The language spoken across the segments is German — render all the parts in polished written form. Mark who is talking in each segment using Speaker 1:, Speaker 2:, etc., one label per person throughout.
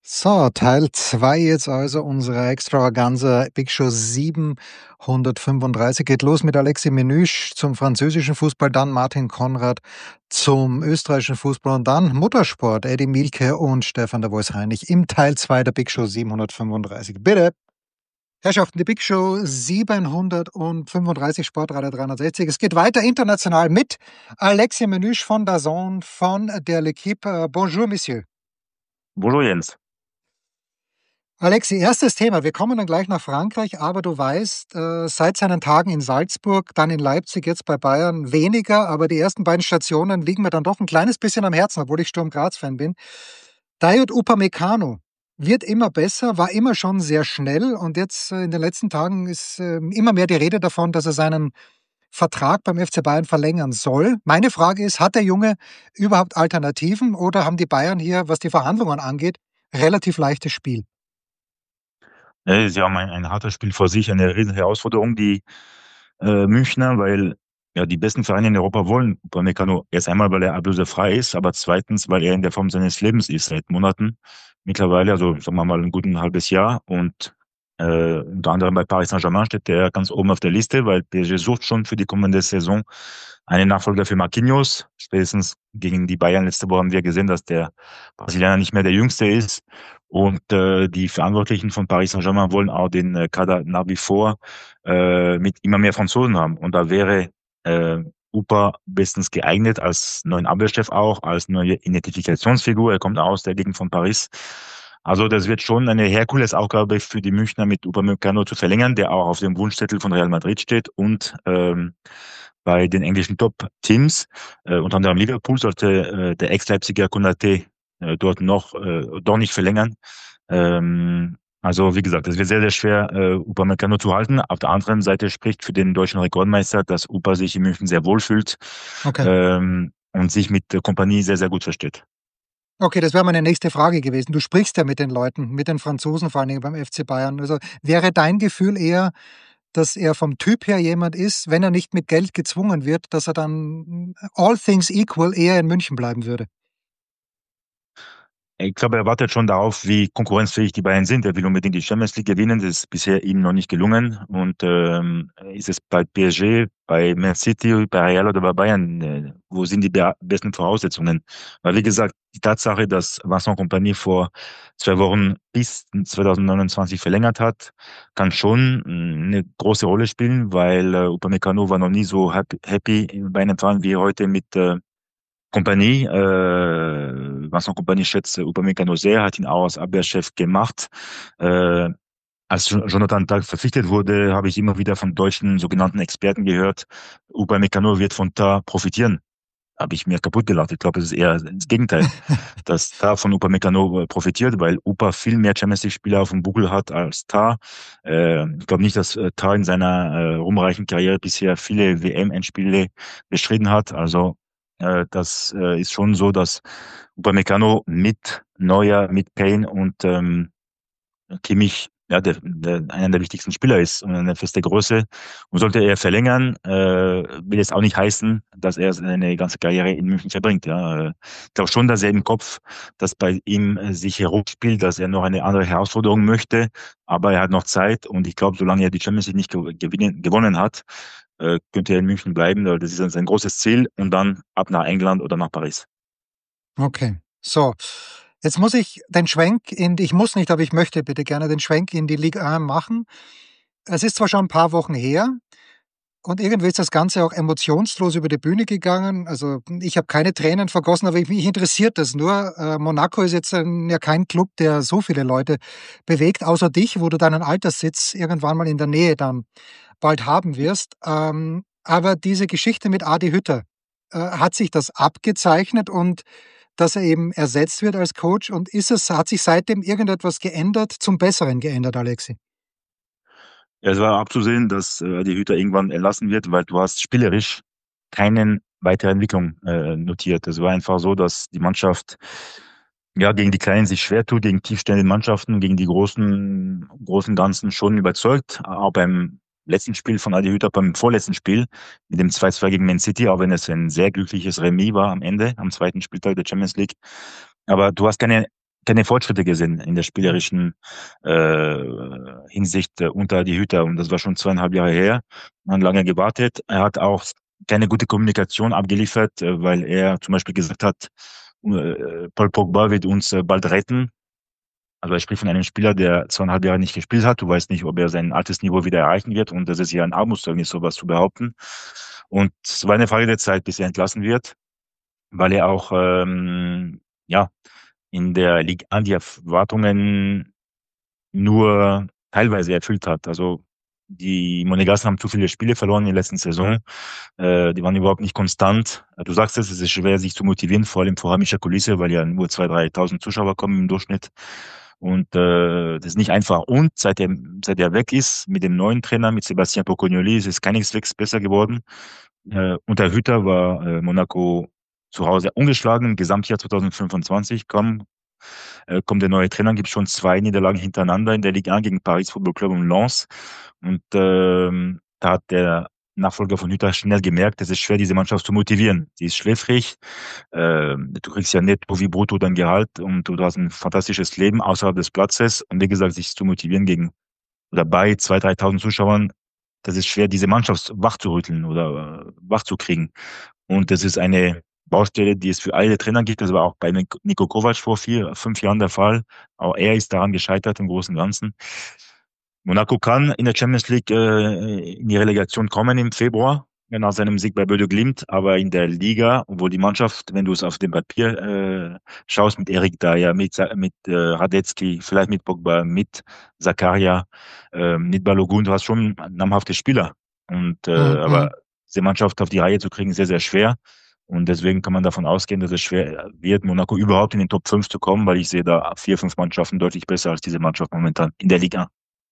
Speaker 1: So, Teil 2 jetzt also unserer Extravaganza Big Show 735 geht los mit Alexis Menüsch zum französischen Fußball, dann Martin Konrad zum österreichischen Fußball und dann Muttersport, Eddie Mielke und Stefan der Voice Heinrich im Teil 2 der Big Show 735. Bitte. Herrschaften, die Big Show 735, Sportradio 360. Es geht weiter international mit Alexis Menüsch von DAZN, von der L'Équipe. Bonjour, Monsieur.
Speaker 2: Bonjour Jens.
Speaker 1: Alexi, erstes Thema. Wir kommen dann gleich nach Frankreich, aber du weißt, seit seinen Tagen in Salzburg, dann in Leipzig, jetzt bei Bayern weniger, aber die ersten beiden Stationen liegen mir dann doch ein kleines bisschen am Herzen, obwohl ich Sturm Graz-Fan bin. Dayot Upamecano wird immer besser, war immer schon sehr schnell und jetzt in den letzten Tagen ist immer mehr die Rede davon, dass er seinen Vertrag beim FC Bayern verlängern soll. Meine Frage ist, hat der Junge überhaupt Alternativen oder haben die Bayern hier, was die Verhandlungen angeht, relativ leichtes Spiel?
Speaker 2: Sie haben ein hartes Spiel vor sich, eine riesen Herausforderung, die Münchner, weil ja die besten Vereine in Europa wollen Upamecano. Erst einmal, weil er ablösefrei ist, aber zweitens, weil er in der Form seines Lebens ist seit Monaten mittlerweile, also sagen wir mal ein gutes halbes Jahr. Und unter anderem bei Paris Saint-Germain steht er ganz oben auf der Liste, weil PSG sucht schon für die kommende Saison einen Nachfolger für Marquinhos. Spätestens gegen die Bayern letzte Woche haben wir gesehen, dass der Brasilianer nicht mehr der Jüngste ist. Und die Verantwortlichen von Paris Saint-Germain wollen auch den Kader nach wie vor mit immer mehr Franzosen haben. Und da wäre Upa bestens geeignet als neuen Abwehrchef auch, als neue Identifikationsfigur. Er kommt aus der Gegend von Paris. Also das wird schon eine Herkulesaufgabe für die Münchner mit Upamecano zu verlängern, der auch auf dem Wunschzettel von Real Madrid steht und bei den englischen Top-Teams, unter anderem Liverpool, sollte der Ex-Leipziger Konaté dort doch nicht verlängern. Also wie gesagt, es wird sehr, sehr schwer, Upamecano zu halten. Auf der anderen Seite spricht für den deutschen Rekordmeister, dass Upa sich in München sehr wohl fühlt
Speaker 1: Okay.
Speaker 2: und sich mit der Kompanie sehr, sehr gut versteht.
Speaker 1: Okay, das wäre meine nächste Frage gewesen. Du sprichst ja mit den Leuten, mit den Franzosen vor allen Dingen beim FC Bayern. Also wäre dein Gefühl eher, dass er vom Typ her jemand ist, wenn er nicht mit Geld gezwungen wird, dass er dann all things equal eher in München bleiben würde?
Speaker 2: Ich glaube, er wartet schon darauf, wie konkurrenzfähig die Bayern sind. Er will unbedingt die Champions League gewinnen. Das ist bisher ihm noch nicht gelungen. Und ist es bei PSG, bei Man City, bei Real oder bei Bayern, wo sind die besten Voraussetzungen? Weil, wie gesagt, die Tatsache, dass Vincent Kompany vor 2 Wochen bis 2029 verlängert hat, kann schon eine große Rolle spielen, weil Upamecano war noch nie so happy bei einem Verein wie heute mit Kompanie, Vincent Kompany schätzt Upamecano sehr, hat ihn auch als Abwehrchef gemacht. Als Jonathan Tah verpflichtet wurde, habe ich immer wieder von deutschen sogenannten Experten gehört, Upamecano wird von Tah profitieren. Habe ich mir kaputt gelacht. Ich glaube, es ist eher das Gegenteil, dass Tah von Upamecano profitiert, weil Upa viel mehr Champions League-Spieler auf dem Buckel hat als Tah. Ich glaube nicht, dass Tah in seiner ruhmreichen Karriere bisher viele WM-Endspiele bestritten hat. Also das ist schon so, dass Upamecano mit Neuer, mit Kane und Kimmich ja, einer der wichtigsten Spieler ist und eine feste Größe. Und sollte er verlängern, will es auch nicht heißen, dass er seine ganze Karriere in München verbringt. Ja. Ich glaube schon, dass er im Kopf, dass bei ihm sich herumspielt, dass er noch eine andere Herausforderung möchte, aber er hat noch Zeit und ich glaube, solange er die Champions League nicht gewonnen hat, könnte er in München bleiben. Das ist ein großes Ziel und dann ab nach England oder nach Paris.
Speaker 1: Okay, so. Jetzt muss ich den Schwenk ich muss nicht, aber ich möchte bitte gerne den Schwenk in die Ligue 1 machen. Es ist zwar schon ein paar Wochen her und irgendwie ist das Ganze auch emotionslos über die Bühne gegangen. Also ich habe keine Tränen vergossen, aber mich interessiert das nur. Monaco ist jetzt ja kein Club, der so viele Leute bewegt, außer dich, wo du deinen Alterssitz irgendwann mal in der Nähe dann bald haben wirst. Aber diese Geschichte mit Adi Hütter, hat sich das abgezeichnet und dass er eben ersetzt wird als Coach? Und hat sich seitdem irgendetwas geändert, zum Besseren geändert, Alexi?
Speaker 2: Ja, es war abzusehen, dass die Hüter irgendwann erlassen wird, weil du hast spielerisch keinen weitere Entwicklung notiert. Es war einfach so, dass die Mannschaft ja gegen die Kleinen sich schwer tut, gegen tiefstehende Mannschaften, gegen die großen Ganzen schon überzeugt. Auch beim letzten Spiel von Adi Hütter, beim vorletzten Spiel mit dem 2-2 gegen Man City, auch wenn es ein sehr glückliches Remis war am Ende, am zweiten Spieltag der Champions League. Aber du hast keine keine Fortschritte gesehen in der spielerischen äh, Hinsicht unter die Hüter. Und das war schon 2,5 Jahre her. Man hat lange gewartet. Er hat auch keine gute Kommunikation abgeliefert, weil er zum Beispiel gesagt hat, Paul Pogba wird uns bald retten. Also er spricht von einem Spieler, der 2,5 Jahre nicht gespielt hat. Du weißt nicht, ob er sein altes Niveau wieder erreichen wird. Und das ist ja ein Armutszeugnis, sowas zu behaupten. Und es war eine Frage der Zeit, bis er entlassen wird, weil er auch ja in der Ligue 1 die Erwartungen nur teilweise erfüllt hat. Also die Monegassen haben zu viele Spiele verloren in der letzten Saison. Die waren überhaupt nicht konstant. Du sagst es ist schwer, sich zu motivieren, vor allem vor heimischer Kulisse, weil ja nur 2.000, 3.000 Zuschauer kommen im Durchschnitt. Und das ist nicht einfach. Und seit er weg ist, mit dem neuen Trainer, mit Sébastien Pocognoli, ist es keineswegs besser geworden. Unter Hütter war Monaco zu Hause ungeschlagen im Gesamtjahr 2025. Kommt der neue Trainer, gibt schon 2 Niederlagen hintereinander in der Ligue 1 gegen Paris Football Club und Lens. Und da hat der Nachfolger von Hütter schnell gemerkt, es ist schwer, diese Mannschaft zu motivieren. Sie ist schläfrig, du kriegst ja netto wie brutto dein Gehalt und du hast ein fantastisches Leben außerhalb des Platzes. Und wie gesagt, sich zu motivieren gegen oder bei 2.000, 3.000 Zuschauern, das ist schwer, diese Mannschaft wach zu rütteln oder wach zu kriegen. Und das ist eine Baustelle, die es für alle Trainer gibt. Das war auch bei Niko Kovac vor 4, 5 Jahren der Fall. Auch er ist daran gescheitert im Großen und Ganzen. Monaco kann in der Champions League in die Relegation kommen im Februar, nach seinem Sieg bei Böde Glimt, aber in der Liga, obwohl die Mannschaft, wenn du es auf dem Papier schaust, mit Erik Dyer, mit Radetzky, vielleicht mit Pogba, mit Zakaria, mit Balogun, du hast schon namhafte Spieler. Aber
Speaker 1: Mhm.
Speaker 2: diese Mannschaft auf die Reihe zu kriegen, sehr, sehr schwer. Und deswegen kann man davon ausgehen, dass es schwer wird, Monaco überhaupt in den Top 5 zu kommen, weil ich sehe da 4, 5 Mannschaften deutlich besser als diese Mannschaft momentan in der Liga.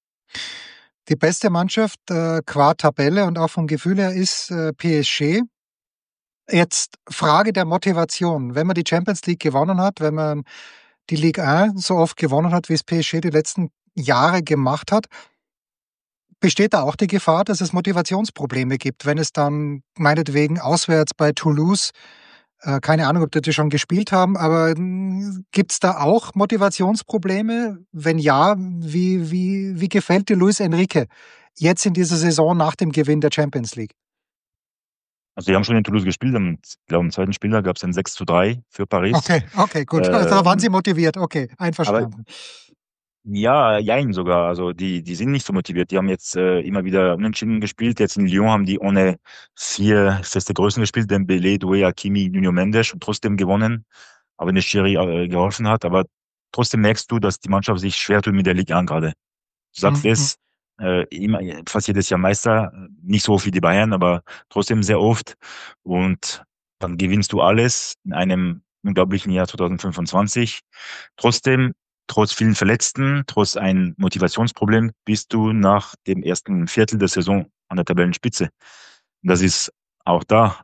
Speaker 1: Die beste Mannschaft, qua Tabelle und auch vom Gefühl her ist PSG. Jetzt Frage der Motivation. Wenn man die Champions League gewonnen hat, wenn man die Ligue 1 so oft gewonnen hat, wie es PSG die letzten Jahre gemacht hat, besteht da auch die Gefahr, dass es Motivationsprobleme gibt, wenn es dann meinetwegen auswärts bei Toulouse, keine Ahnung, ob die schon gespielt haben, aber gibt es da auch Motivationsprobleme? Wenn ja, wie gefällt dir Luis Enrique jetzt in dieser Saison nach dem Gewinn der Champions League?
Speaker 2: Also die haben schon in Toulouse gespielt, ich glaube im zweiten Spieltag gab es ein 6:3 für Paris.
Speaker 1: Okay, okay, gut. Also da waren Sie
Speaker 2: Ähm,
Speaker 1: motiviert. Okay,
Speaker 2: aber
Speaker 1: einverstanden.
Speaker 2: ja, jein sogar. Also die sind nicht so motiviert. Die haben jetzt immer wieder unentschieden gespielt. Jetzt in Lyon haben die ohne 4 feste Größen gespielt, Dembélé, Doué, Hakimi, Nuno Mendes und trotzdem gewonnen. Aber wenn der Schiri geholfen hat. Aber trotzdem merkst du, dass die Mannschaft sich schwer tut mit der Ligue 1 gerade. Du sagst
Speaker 1: Mhm.
Speaker 2: es, immer, fast jedes Jahr Meister, nicht so oft wie die Bayern, aber trotzdem sehr oft. Und dann gewinnst du alles in einem unglaublichen Jahr 2025. Trotzdem, trotz vielen Verletzten, trotz ein Motivationsproblem, bist du nach dem ersten Viertel der Saison an der Tabellenspitze. Und das ist auch da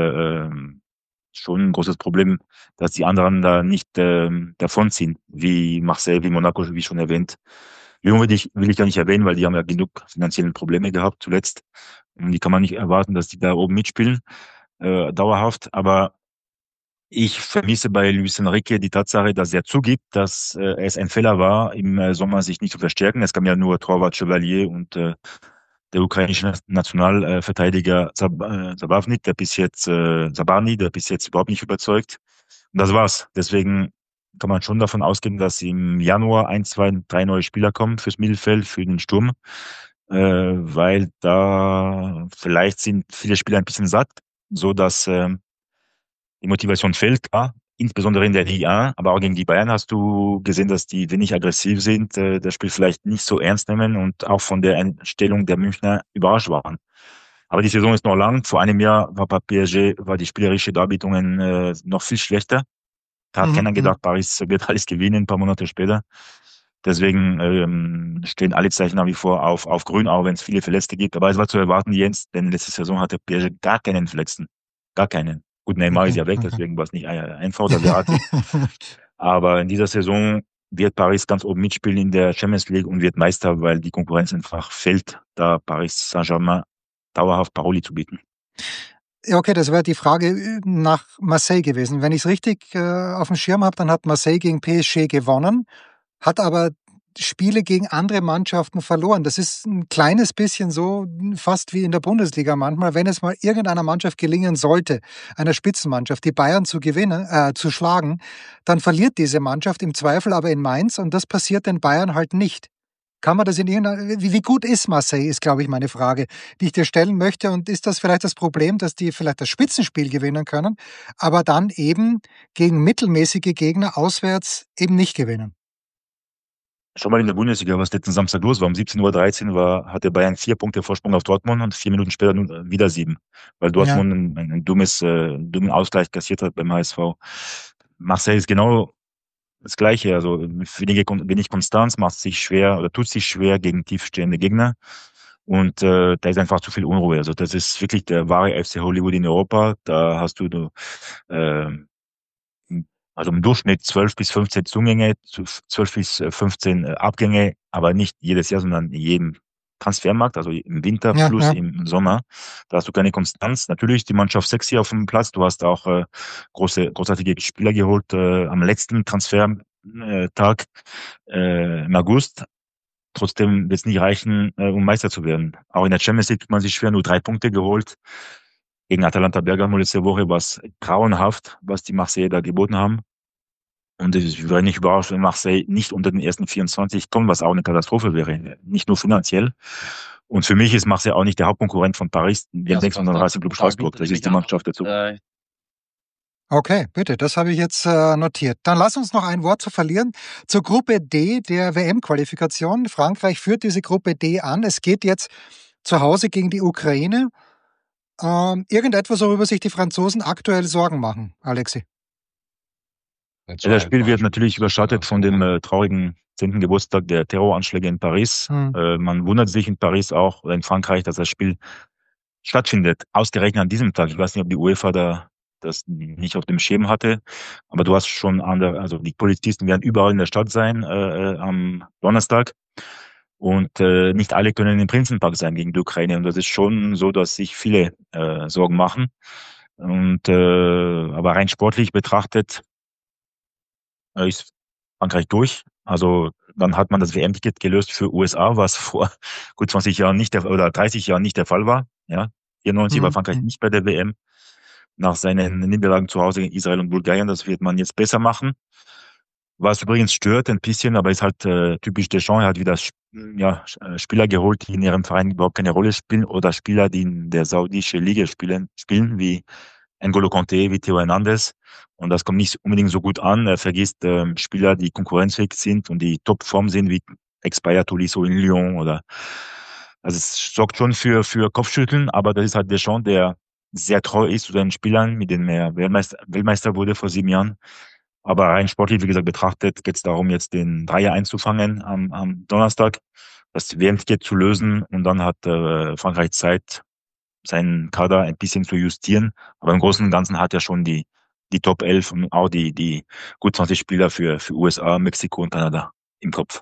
Speaker 2: schon ein großes Problem, dass die anderen da nicht davonziehen, wie Marseille, wie Monaco, wie schon erwähnt. Lyon will ich gar nicht erwähnen, weil die haben ja genug finanzielle Probleme gehabt zuletzt. Und die kann man nicht erwarten, dass die da oben mitspielen, dauerhaft. Aber ich vermisse bei Luis Enrique die Tatsache, dass er zugibt, dass es ein Fehler war, im Sommer sich nicht zu verstärken. Es kam ja nur Torwart Chevalier und der ukrainische Nationalverteidiger Zabavnik, Zabarny, der bis jetzt überhaupt nicht überzeugt. Und das war's. Deswegen kann man schon davon ausgehen, dass im Januar 1, 2, 3 neue Spieler kommen fürs Mittelfeld, für den Sturm, weil da vielleicht sind viele Spieler ein bisschen satt, so dass die Motivation fehlt, klar, insbesondere in der Liga, aber auch gegen die Bayern hast du gesehen, dass die wenig aggressiv sind, das Spiel vielleicht nicht so ernst nehmen und auch von der Einstellung der Münchner überrascht waren. Aber die Saison ist noch lang. Vor einem Jahr war bei PSG, war die spielerische Darbietungen noch viel schlechter. Da hat
Speaker 1: Mhm.
Speaker 2: keiner
Speaker 1: Mhm.
Speaker 2: gedacht, Paris wird alles gewinnen, ein paar Monate später. Deswegen stehen alle Zeichen nach wie vor auf grün, auch wenn es viele Verletzte gibt. Aber es war zu erwarten, Jens, denn letzte Saison hatte PSG gar keinen Verletzten. Gar keinen. Gut, Neymar ist
Speaker 1: Okay,
Speaker 2: ja weg,
Speaker 1: okay.
Speaker 2: deswegen war es nicht einfach oder Verratti. Aber in dieser Saison wird Paris ganz oben mitspielen in der Champions League und wird Meister, weil die Konkurrenz einfach fehlt, da Paris Saint-Germain dauerhaft Paroli zu bieten.
Speaker 1: Ja, okay, das wäre die Frage nach Marseille gewesen. Wenn ich es richtig auf dem Schirm habe, dann hat Marseille gegen PSG gewonnen, hat aber Spiele gegen andere Mannschaften verloren. Das ist ein kleines bisschen so fast wie in der Bundesliga manchmal, wenn es mal irgendeiner Mannschaft gelingen sollte, einer Spitzenmannschaft, die Bayern zu gewinnen, zu schlagen, dann verliert diese Mannschaft im Zweifel aber in Mainz und das passiert den Bayern halt nicht. Kann man das in irgendeiner, wie gut ist Marseille, ist, glaube ich, meine Frage, die ich dir stellen möchte. Und ist das vielleicht das Problem, dass die vielleicht das Spitzenspiel gewinnen können, aber dann eben gegen mittelmäßige Gegner auswärts eben nicht gewinnen?
Speaker 2: Schon mal in der Bundesliga, was letzten Samstag los war. Um 17:13 Uhr hatte Bayern 4 Punkte Vorsprung auf Dortmund und 4 Minuten später wieder 7, weil
Speaker 1: Ja,
Speaker 2: Dortmund einen dummen Ausgleich kassiert hat beim HSV. Marseille ist genau das Gleiche. Also wenig Konstanz, macht sich schwer oder tut sich schwer gegen tiefstehende Gegner. Und da ist einfach zu viel Unruhe. Also das ist wirklich der wahre FC Hollywood in Europa. Da hast du äh, also im Durchschnitt 12 bis 15 Zugänge, 12 bis 15 Abgänge, aber nicht jedes Jahr, sondern in jedem Transfermarkt, also im Winter
Speaker 1: ja,
Speaker 2: plus
Speaker 1: ja.
Speaker 2: im Sommer. Da hast du keine Konstanz. Natürlich ist die Mannschaft sexy auf dem Platz. Du hast auch großartige Spieler geholt am letzten Transfertag im August. Trotzdem wird es nicht reichen, um Meister zu werden. Auch in der Champions League hat man sich schwer nur 3 Punkte geholt. Gegen Atalanta Bergamo letzte Woche war es grauenhaft, was die Marseille da geboten haben. Und ich wäre nicht überrascht, wenn Marseille nicht unter den ersten 24 kommt, was auch eine Katastrophe wäre. Nicht nur finanziell. Und für mich ist Marseille auch nicht der Hauptkonkurrent von Paris,
Speaker 3: Ja,
Speaker 2: denkst, sondern Racing Club Straßburg. Das ist die Mannschaft dazu.
Speaker 1: Okay, bitte, das habe ich jetzt notiert. Dann lass uns noch ein Wort zu verlieren zur Gruppe D der WM-Qualifikation. Frankreich führt diese Gruppe D an. Es geht jetzt zu Hause gegen die Ukraine. Irgendetwas, worüber sich die Franzosen aktuell Sorgen machen, Alexi.
Speaker 2: Ja, das Spiel wird natürlich überschattet von dem traurigen 10. Geburtstag der Terroranschläge in Paris. Man wundert sich in Paris auch oder in Frankreich, dass das Spiel stattfindet, ausgerechnet an diesem Tag. Ich weiß nicht, ob die UEFA da das nicht auf dem Schirm hatte, aber du hast schon andere, also die Polizisten werden überall in der Stadt sein am Donnerstag und nicht alle können im Prinzenpark sein gegen die Ukraine und das ist schon so, dass sich viele Sorgen machen und aber rein sportlich betrachtet ist Frankreich durch. Also dann hat man das WM-Ticket gelöst für USA, was vor gut 20 Jahren nicht oder 30 Jahren nicht der Fall war. Ja, 94 war Frankreich nicht bei der WM. Nach seinen Niederlagen zu Hause gegen Israel und Bulgarien, das wird man jetzt besser machen. Was übrigens stört ein bisschen, aber ist halt typisch Deschamps. Er hat wieder Spieler geholt, die in ihrem Verein überhaupt keine Rolle spielen oder Spieler, die in der saudischen Liga spielen wie N'Golo Kanté, wie Theo Hernandez. Und das kommt nicht unbedingt so gut an. Er vergisst Spieler, die konkurrenzfähig sind und die Topform sind, wie Expayer Tolisso in Lyon oder also es sorgt schon für Kopfschütteln, aber das ist halt Deschamps, der sehr treu ist zu seinen Spielern, mit denen er Weltmeister wurde vor 7 Jahren. Aber rein sportlich, wie gesagt, betrachtet, geht es darum, jetzt den Dreier einzufangen am Donnerstag, das WM-Ticket zu lösen und dann hat Frankreich Zeit, seinen Kader ein bisschen zu justieren. Aber im Großen und Ganzen hat er schon die Top 11 und auch die gut 20 Spieler für USA, Mexiko und Kanada im Kopf.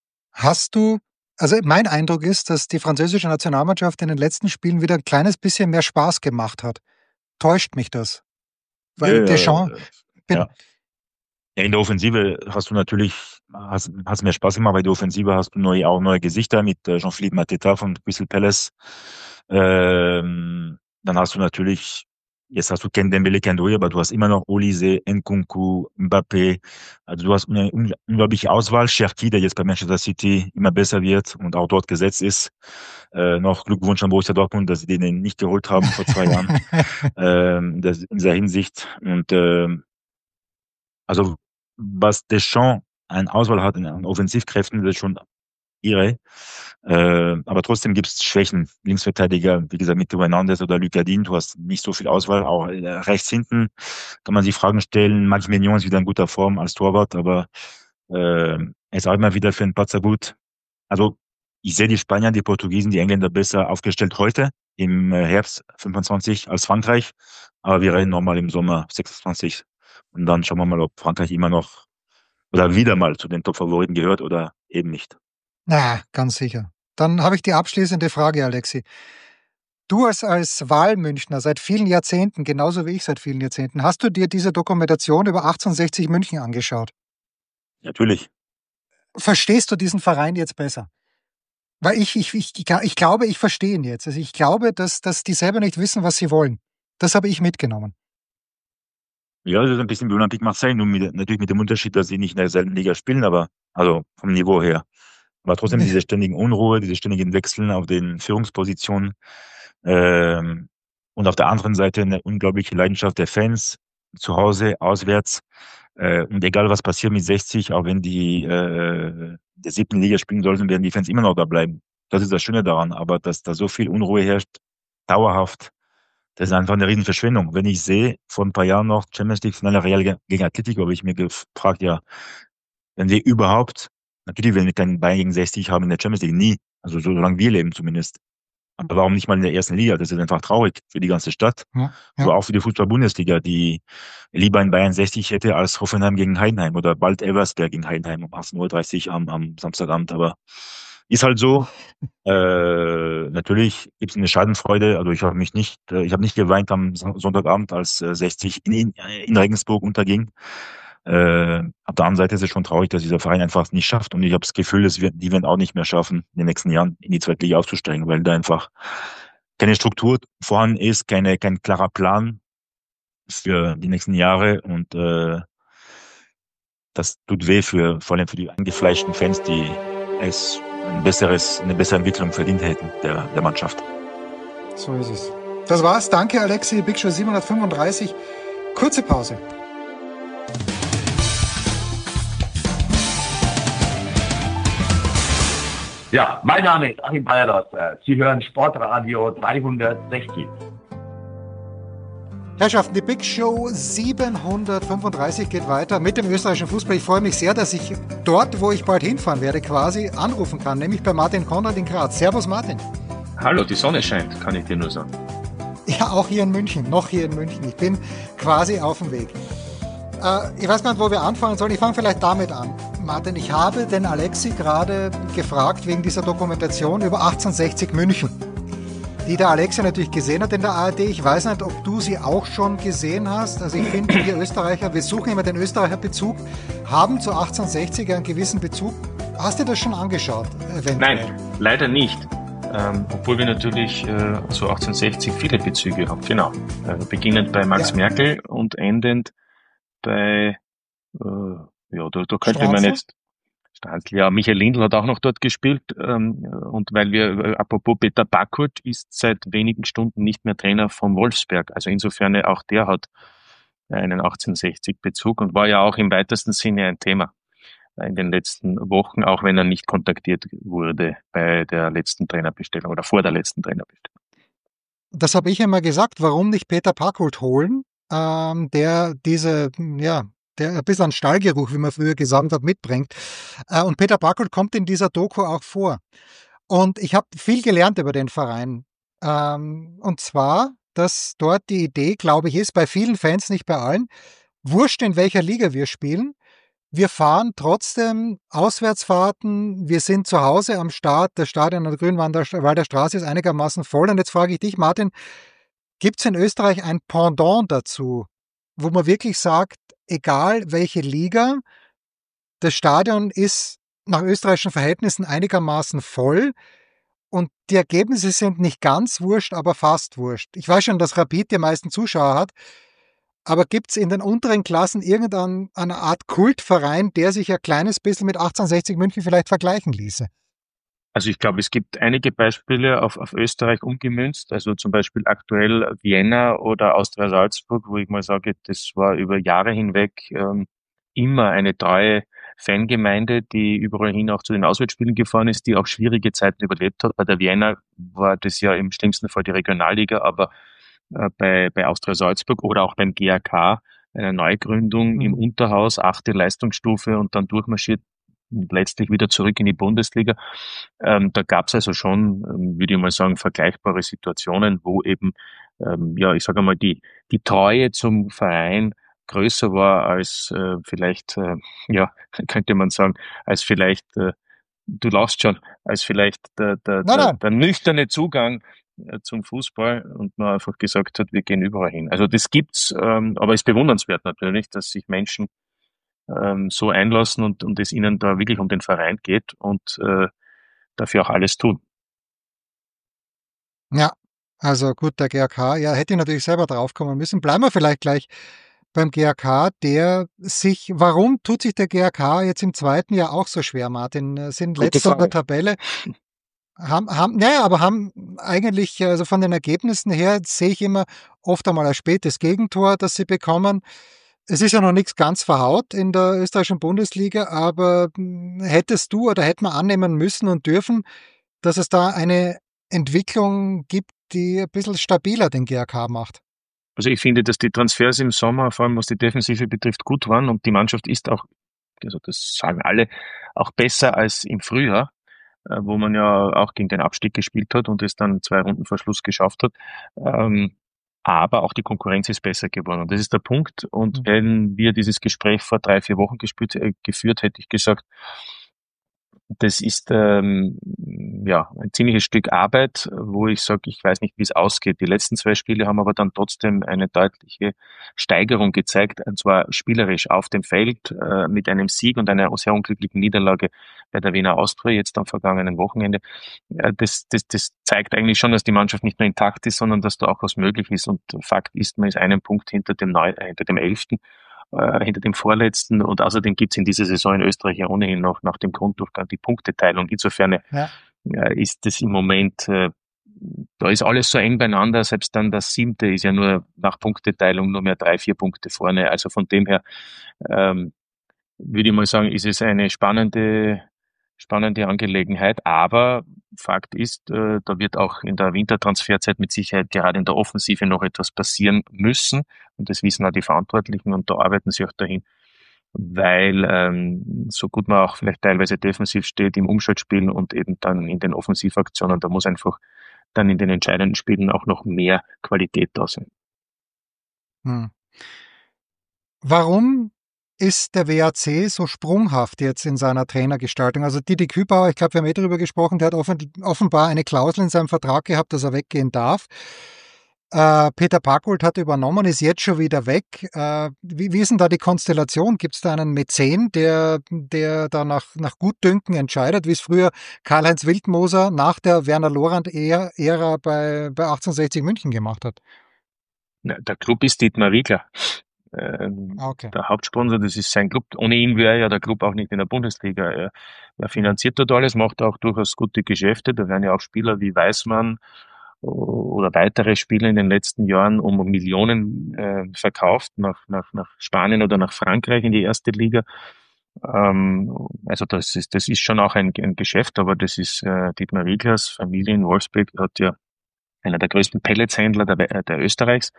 Speaker 1: Also mein Eindruck ist, dass die französische Nationalmannschaft in den letzten Spielen wieder ein kleines bisschen mehr Spaß gemacht hat. Täuscht mich das? Weil Deschamps, bitte.
Speaker 2: Ja. Ja, in der Offensive hast du natürlich, hast mehr Spaß gemacht, weil in der Offensive hast du auch neue Gesichter mit Jean-Philippe Mateta von Crystal Palace. Dann hast du natürlich, jetzt hast du Ken Dembele, Ken Doué, aber du hast immer noch Olise, Nkunku, Mbappé. Also du hast eine unglaubliche Auswahl. Cherki, der jetzt bei Manchester City immer besser wird und auch dort gesetzt ist. Noch Glückwunsch an Borussia Dortmund, dass sie den nicht geholt haben vor 2 Jahren. In dieser Hinsicht. Und also was Deschamps an Auswahl hat an Offensivkräften, das ist schon irre. Aber trotzdem gibt es Schwächen. Linksverteidiger, wie gesagt, mit Theo Hernandez oder Lucas Digne, du hast nicht so viel Auswahl. Auch rechts hinten kann man sich Fragen stellen. Mike Maignan ist wieder in guter Form als Torwart, aber er ist auch immer wieder für einen Patzer gut. Also ich sehe die Spanier, die Portugiesen, die Engländer besser aufgestellt heute im Herbst 25 als Frankreich. Aber wir reden nochmal im Sommer 26. Und dann schauen wir mal, ob Frankreich immer noch oder wieder mal zu den Top-Favoriten gehört oder eben nicht.
Speaker 1: Na, ganz sicher. Dann habe ich die abschließende Frage, Alexi. Du als Wahlmünchner seit vielen Jahrzehnten, genauso wie ich seit vielen Jahrzehnten, hast du dir diese Dokumentation über 1860 München angeschaut?
Speaker 2: Natürlich.
Speaker 1: Verstehst du diesen Verein jetzt besser? Weil ich glaube, ich verstehe ihn jetzt. Also ich glaube, dass die selber nicht wissen, was sie wollen. Das habe ich mitgenommen.
Speaker 2: Ja, das ist ein bisschen wie Olympique Marseille, nur natürlich mit dem Unterschied, dass sie nicht in derselben Liga spielen, aber also vom Niveau her. Aber trotzdem diese ständigen Unruhe, diese ständigen Wechseln auf den Führungspositionen. Ähm, und auf der anderen Seite eine unglaubliche Leidenschaft der Fans, zu Hause, auswärts. Und egal was passiert mit 60, auch wenn die der 7. Liga spielen sollten, werden die Fans immer noch da bleiben. Das ist das Schöne daran. Aber dass da so viel Unruhe herrscht, dauerhaft, das ist einfach eine Riesenverschwendung. Wenn ich sehe, vor ein paar Jahren noch Champions League Finale Real gegen Atletico, habe ich mir gefragt, ja, wenn wir überhaupt, natürlich werden wir keinen Bayern gegen 60 haben in der Champions League, nie. Also solange wir leben zumindest. Aber warum nicht mal in der ersten Liga? Das ist einfach traurig für die ganze Stadt.
Speaker 1: Ja, ja.
Speaker 2: Aber auch für die Fußball-Bundesliga, die lieber in Bayern 60 hätte als Hoffenheim gegen Heidenheim oder bald Elversberg gegen Heidenheim um 18:30 Uhr am Samstagabend. Aber ist halt so. Natürlich gibt es eine Schadenfreude. Also ich habe nicht geweint am Sonntagabend, als 60 in Regensburg unterging. Auf der anderen Seite ist es schon traurig, dass dieser Verein einfach es nicht schafft. Und ich habe das Gefühl, die werden auch nicht mehr schaffen, in den nächsten Jahren in die zweite Liga aufzusteigen, weil da einfach keine Struktur vorhanden ist, kein klarer Plan für die nächsten Jahre. Und das tut weh vor allem für die eingefleischten Fans, die eine bessere Entwicklung verdient hätten der Mannschaft.
Speaker 1: So ist es. Das war's. Danke, Alexi. Big Show 735. Kurze Pause.
Speaker 3: Ja, mein Name ist Achim Bayerlotz. Sie hören Sportradio 360.
Speaker 1: Herrschaften, die Big Show 735 geht weiter mit dem österreichischen Fußball. Ich freue mich sehr, dass ich dort, wo ich bald hinfahren werde, quasi anrufen kann, nämlich bei Martin Konrad in Graz. Servus, Martin.
Speaker 4: Hallo, die Sonne scheint, kann ich dir nur sagen.
Speaker 1: Ja, auch hier in München, noch hier in München. Ich bin quasi auf dem Weg. Ich weiß gar nicht, wo wir anfangen sollen. Ich fange vielleicht damit an. Martin, ich habe den Alexi gerade gefragt wegen dieser Dokumentation über 1860 München, die der Alexi natürlich gesehen hat in der ARD. Ich weiß nicht, ob du sie auch schon gesehen hast. Also ich finde, wir Österreicher, wir suchen immer den Österreicher-Bezug, haben zu 1860 einen gewissen Bezug. Hast du das schon angeschaut?
Speaker 4: Eventuell? Nein, leider nicht. Obwohl wir natürlich zu 1860 viele Bezüge haben. Genau. Beginnend bei Max Merkel und endend bei, da könnte man jetzt, Stanzl, ja, Michael Lindl hat auch noch dort gespielt, und weil apropos Peter Backholt ist seit wenigen Stunden nicht mehr Trainer von Wolfsberg, also insofern auch der hat einen 1860-Bezug und war ja auch im weitesten Sinne ein Thema in den letzten Wochen, auch wenn er nicht kontaktiert wurde bei der letzten Trainerbestellung oder vor der letzten Trainerbestellung.
Speaker 1: Das habe ich immer gesagt, warum nicht Peter Backholt holen, der ein bisschen an Stallgeruch, wie man früher gesagt hat, mitbringt. Und Peter Backholt kommt in dieser Doku auch vor. Und ich habe viel gelernt über den Verein. Und zwar, dass dort die Idee, glaube ich, ist, bei vielen Fans, nicht bei allen, wurscht in welcher Liga wir spielen, wir fahren trotzdem Auswärtsfahrten, wir sind zu Hause am Start, das Stadion an der Grünwalder Straße ist einigermaßen voll. Und jetzt frage ich dich, Martin, gibt es in Österreich ein Pendant dazu, wo man wirklich sagt, egal welche Liga, das Stadion ist nach österreichischen Verhältnissen einigermaßen voll und die Ergebnisse sind nicht ganz wurscht, aber fast wurscht. Ich weiß schon, dass Rapid die meisten Zuschauer hat, aber gibt es in den unteren Klassen irgendeine Art Kultverein, der sich ein kleines bisschen mit 1860 München vielleicht vergleichen ließe?
Speaker 4: Also ich glaube, es gibt einige Beispiele auf Österreich umgemünzt, also zum Beispiel aktuell Vienna oder Austria Salzburg, wo ich mal sage, das war über Jahre hinweg immer eine treue Fangemeinde, die überall hin auch zu den Auswärtsspielen gefahren ist, die auch schwierige Zeiten überlebt hat. Bei der Vienna war das ja im schlimmsten Fall die Regionalliga, aber bei Austria Salzburg oder auch beim GAK eine Neugründung im Unterhaus, 8. Leistungsstufe und dann durchmarschiert und letztlich wieder zurück in die Bundesliga. Da gab es also schon, würde ich mal sagen, vergleichbare Situationen, wo eben, ich sage mal, die Treue zum Verein größer war als vielleicht, könnte man sagen, als vielleicht, du lachst schon, als vielleicht der nüchterne Zugang zum Fußball und man einfach gesagt hat, wir gehen überall hin. Also das gibt's, aber es ist bewundernswert natürlich, dass sich Menschen so einlassen und es ihnen da wirklich um den Verein geht und dafür auch alles tun.
Speaker 1: Ja, also gut, der GAK, ja, hätte ich natürlich selber draufkommen müssen. Bleiben wir vielleicht gleich beim GAK, warum tut sich der GAK jetzt im zweiten Jahr auch so schwer, Martin? Sind
Speaker 4: Gute
Speaker 1: letzter in der
Speaker 4: Frage.
Speaker 1: Tabelle, haben eigentlich, also von den Ergebnissen her, sehe ich immer oft einmal ein spätes Gegentor, das sie bekommen. Es ist ja noch nichts ganz verhaut in der österreichischen Bundesliga, aber hättest du oder hätte man annehmen müssen und dürfen, dass es da eine Entwicklung gibt, die ein bisschen stabiler den GAK macht?
Speaker 4: Also ich finde, dass die Transfers im Sommer, vor allem was die Defensive betrifft, gut waren und die Mannschaft ist auch, also das sagen alle, auch besser als im Frühjahr, wo man ja auch gegen den Abstieg gespielt hat und es dann 2 Runden vor Schluss geschafft hat. Ähm, aber auch die Konkurrenz ist besser geworden. Und das ist der Punkt. Und wenn wir dieses Gespräch vor 3, 4 Wochen geführt, hätte ich gesagt, das ist ja ein ziemliches Stück Arbeit, wo ich sage, ich weiß nicht, wie es ausgeht. Die letzten 2 Spiele haben aber dann trotzdem eine deutliche Steigerung gezeigt, und zwar spielerisch auf dem Feld mit einem Sieg und einer sehr unglücklichen Niederlage bei der Wiener Austria jetzt am vergangenen Wochenende. Das zeigt eigentlich schon, dass die Mannschaft nicht nur intakt ist, sondern dass da auch was möglich ist. Und Fakt ist, man ist einen Punkt hinter dem 11., hinter dem Vorletzten, und außerdem gibt es in dieser Saison in Österreich ja ohnehin noch nach dem Grunddurchgang die Punkteteilung. Insofern
Speaker 1: Ja.
Speaker 4: ist das im Moment, da ist alles so eng beieinander, selbst dann das 7. ist ja nur nach Punkteteilung nur mehr 3, 4 Punkte vorne. Also von dem her würde ich mal sagen, ist es eine spannende Angelegenheit, aber Fakt ist, da wird auch in der Wintertransferzeit mit Sicherheit gerade in der Offensive noch etwas passieren müssen, und das wissen auch die Verantwortlichen und da arbeiten sie auch dahin, weil so gut man auch vielleicht teilweise defensiv steht im Umschaltspiel und eben dann in den Offensivaktionen, da muss einfach dann in den entscheidenden Spielen auch noch mehr Qualität da sein.
Speaker 1: Hm. Warum ist der WAC so sprunghaft jetzt in seiner Trainergestaltung? Also Didi Kübauer, ich glaube, wir haben darüber gesprochen, der hat offenbar eine Klausel in seinem Vertrag gehabt, dass er weggehen darf. Peter Packold hat übernommen, ist jetzt schon wieder weg. Wie ist denn da die Konstellation? Gibt es da einen Mäzen, der da nach Gutdünken entscheidet, wie es früher Karl-Heinz Wildmoser nach der Werner-Lorand-Ära bei 1860 München gemacht hat?
Speaker 4: Der Club ist Dietmar Wiegler.
Speaker 1: Okay.
Speaker 4: Der Hauptsponsor, das ist sein Club. Ohne ihn wäre ja der Club auch nicht in der Bundesliga. Er finanziert dort alles, macht auch durchaus gute Geschäfte. Da werden ja auch Spieler wie Weißmann oder weitere Spieler in den letzten Jahren um Millionen verkauft nach Spanien oder nach Frankreich in die erste Liga. Also das ist schon auch ein Geschäft, aber das ist Dietmar Wieglers Familie in Wolfsburg hat ja einer der größten Pelletshändler der Österreichs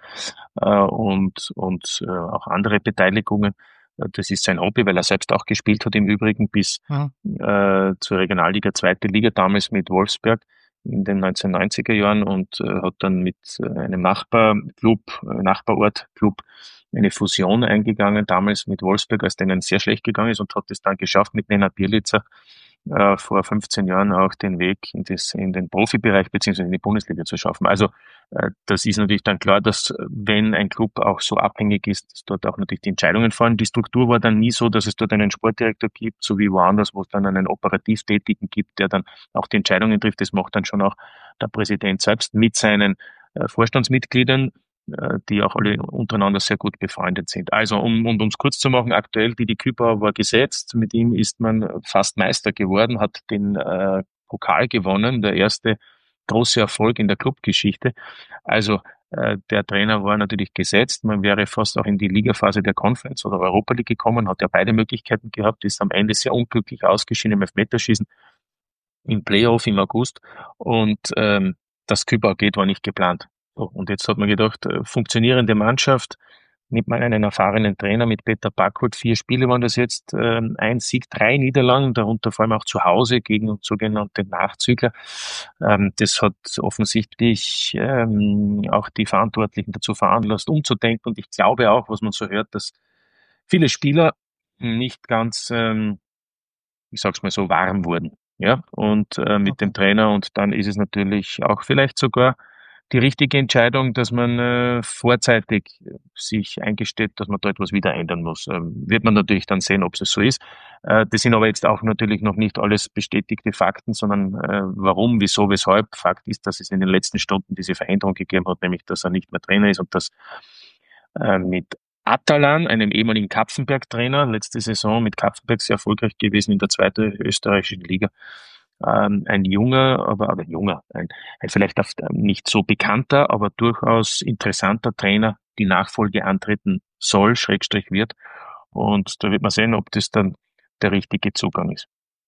Speaker 4: und auch andere Beteiligungen. Das ist sein Hobby, weil er selbst auch gespielt hat im Übrigen bis zur Regionalliga, zweite Liga, damals mit Wolfsberg in den 1990er Jahren und hat dann mit einem Nachbarortclub eine Fusion eingegangen, damals mit Wolfsberg, als denen sehr schlecht gegangen ist, und hat es dann geschafft, mit Nenad Bielica vor 15 Jahren auch den Weg in den Profibereich beziehungsweise in die Bundesliga zu schaffen. Also das ist natürlich dann klar, dass wenn ein Club auch so abhängig ist, dass dort auch natürlich die Entscheidungen fallen. Die Struktur war dann nie so, dass es dort einen Sportdirektor gibt, so wie woanders, wo es dann einen operativ Tätigen gibt, der dann auch die Entscheidungen trifft. Das macht dann schon auch der Präsident selbst mit seinen Vorstandsmitgliedern, die auch alle untereinander sehr gut befreundet sind. Also, um es kurz zu machen, aktuell Didi Kübauer war gesetzt, mit ihm ist man fast Meister geworden, hat den Pokal gewonnen, der erste große Erfolg in der Clubgeschichte. Also, der Trainer war natürlich gesetzt, man wäre fast auch in die Ligaphase der Conference oder Europa League gekommen, hat ja beide Möglichkeiten gehabt, ist am Ende sehr unglücklich ausgeschieden im Elfmeterschießen im Playoff im August, und dass Kübauer geht, war nicht geplant. So, und jetzt hat man gedacht, funktionierende Mannschaft, nimmt man einen erfahrenen Trainer mit Peter Packold, 4 Spiele waren das jetzt, 1 Sieg, 3 Niederlagen, darunter vor allem auch zu Hause gegen sogenannte Nachzügler. Das hat offensichtlich auch die Verantwortlichen dazu veranlasst, umzudenken, und ich glaube auch, was man so hört, dass viele Spieler nicht ganz, ich sag's mal so, warm wurden Ja, und mit
Speaker 1: Okay.
Speaker 4: dem Trainer, und dann ist es natürlich auch vielleicht sogar die richtige Entscheidung, dass man vorzeitig sich eingesteht, dass man da etwas wieder ändern muss. Wird man natürlich dann sehen, ob es so ist. Das sind aber jetzt auch natürlich noch nicht alles bestätigte Fakten, sondern warum, wieso, weshalb. Fakt ist, dass es in den letzten Stunden diese Veränderung gegeben hat, nämlich dass er nicht mehr Trainer ist und dass mit Atalan, einem ehemaligen Kapfenberg-Trainer, letzte Saison mit Kapfenberg sehr erfolgreich gewesen in der zweiten österreichischen Liga, ein junger, aber junger, ein vielleicht nicht so bekannter, aber durchaus interessanter Trainer die Nachfolge antreten soll, Schrägstrich wird. Und da wird man sehen, ob das dann der richtige Zugang ist.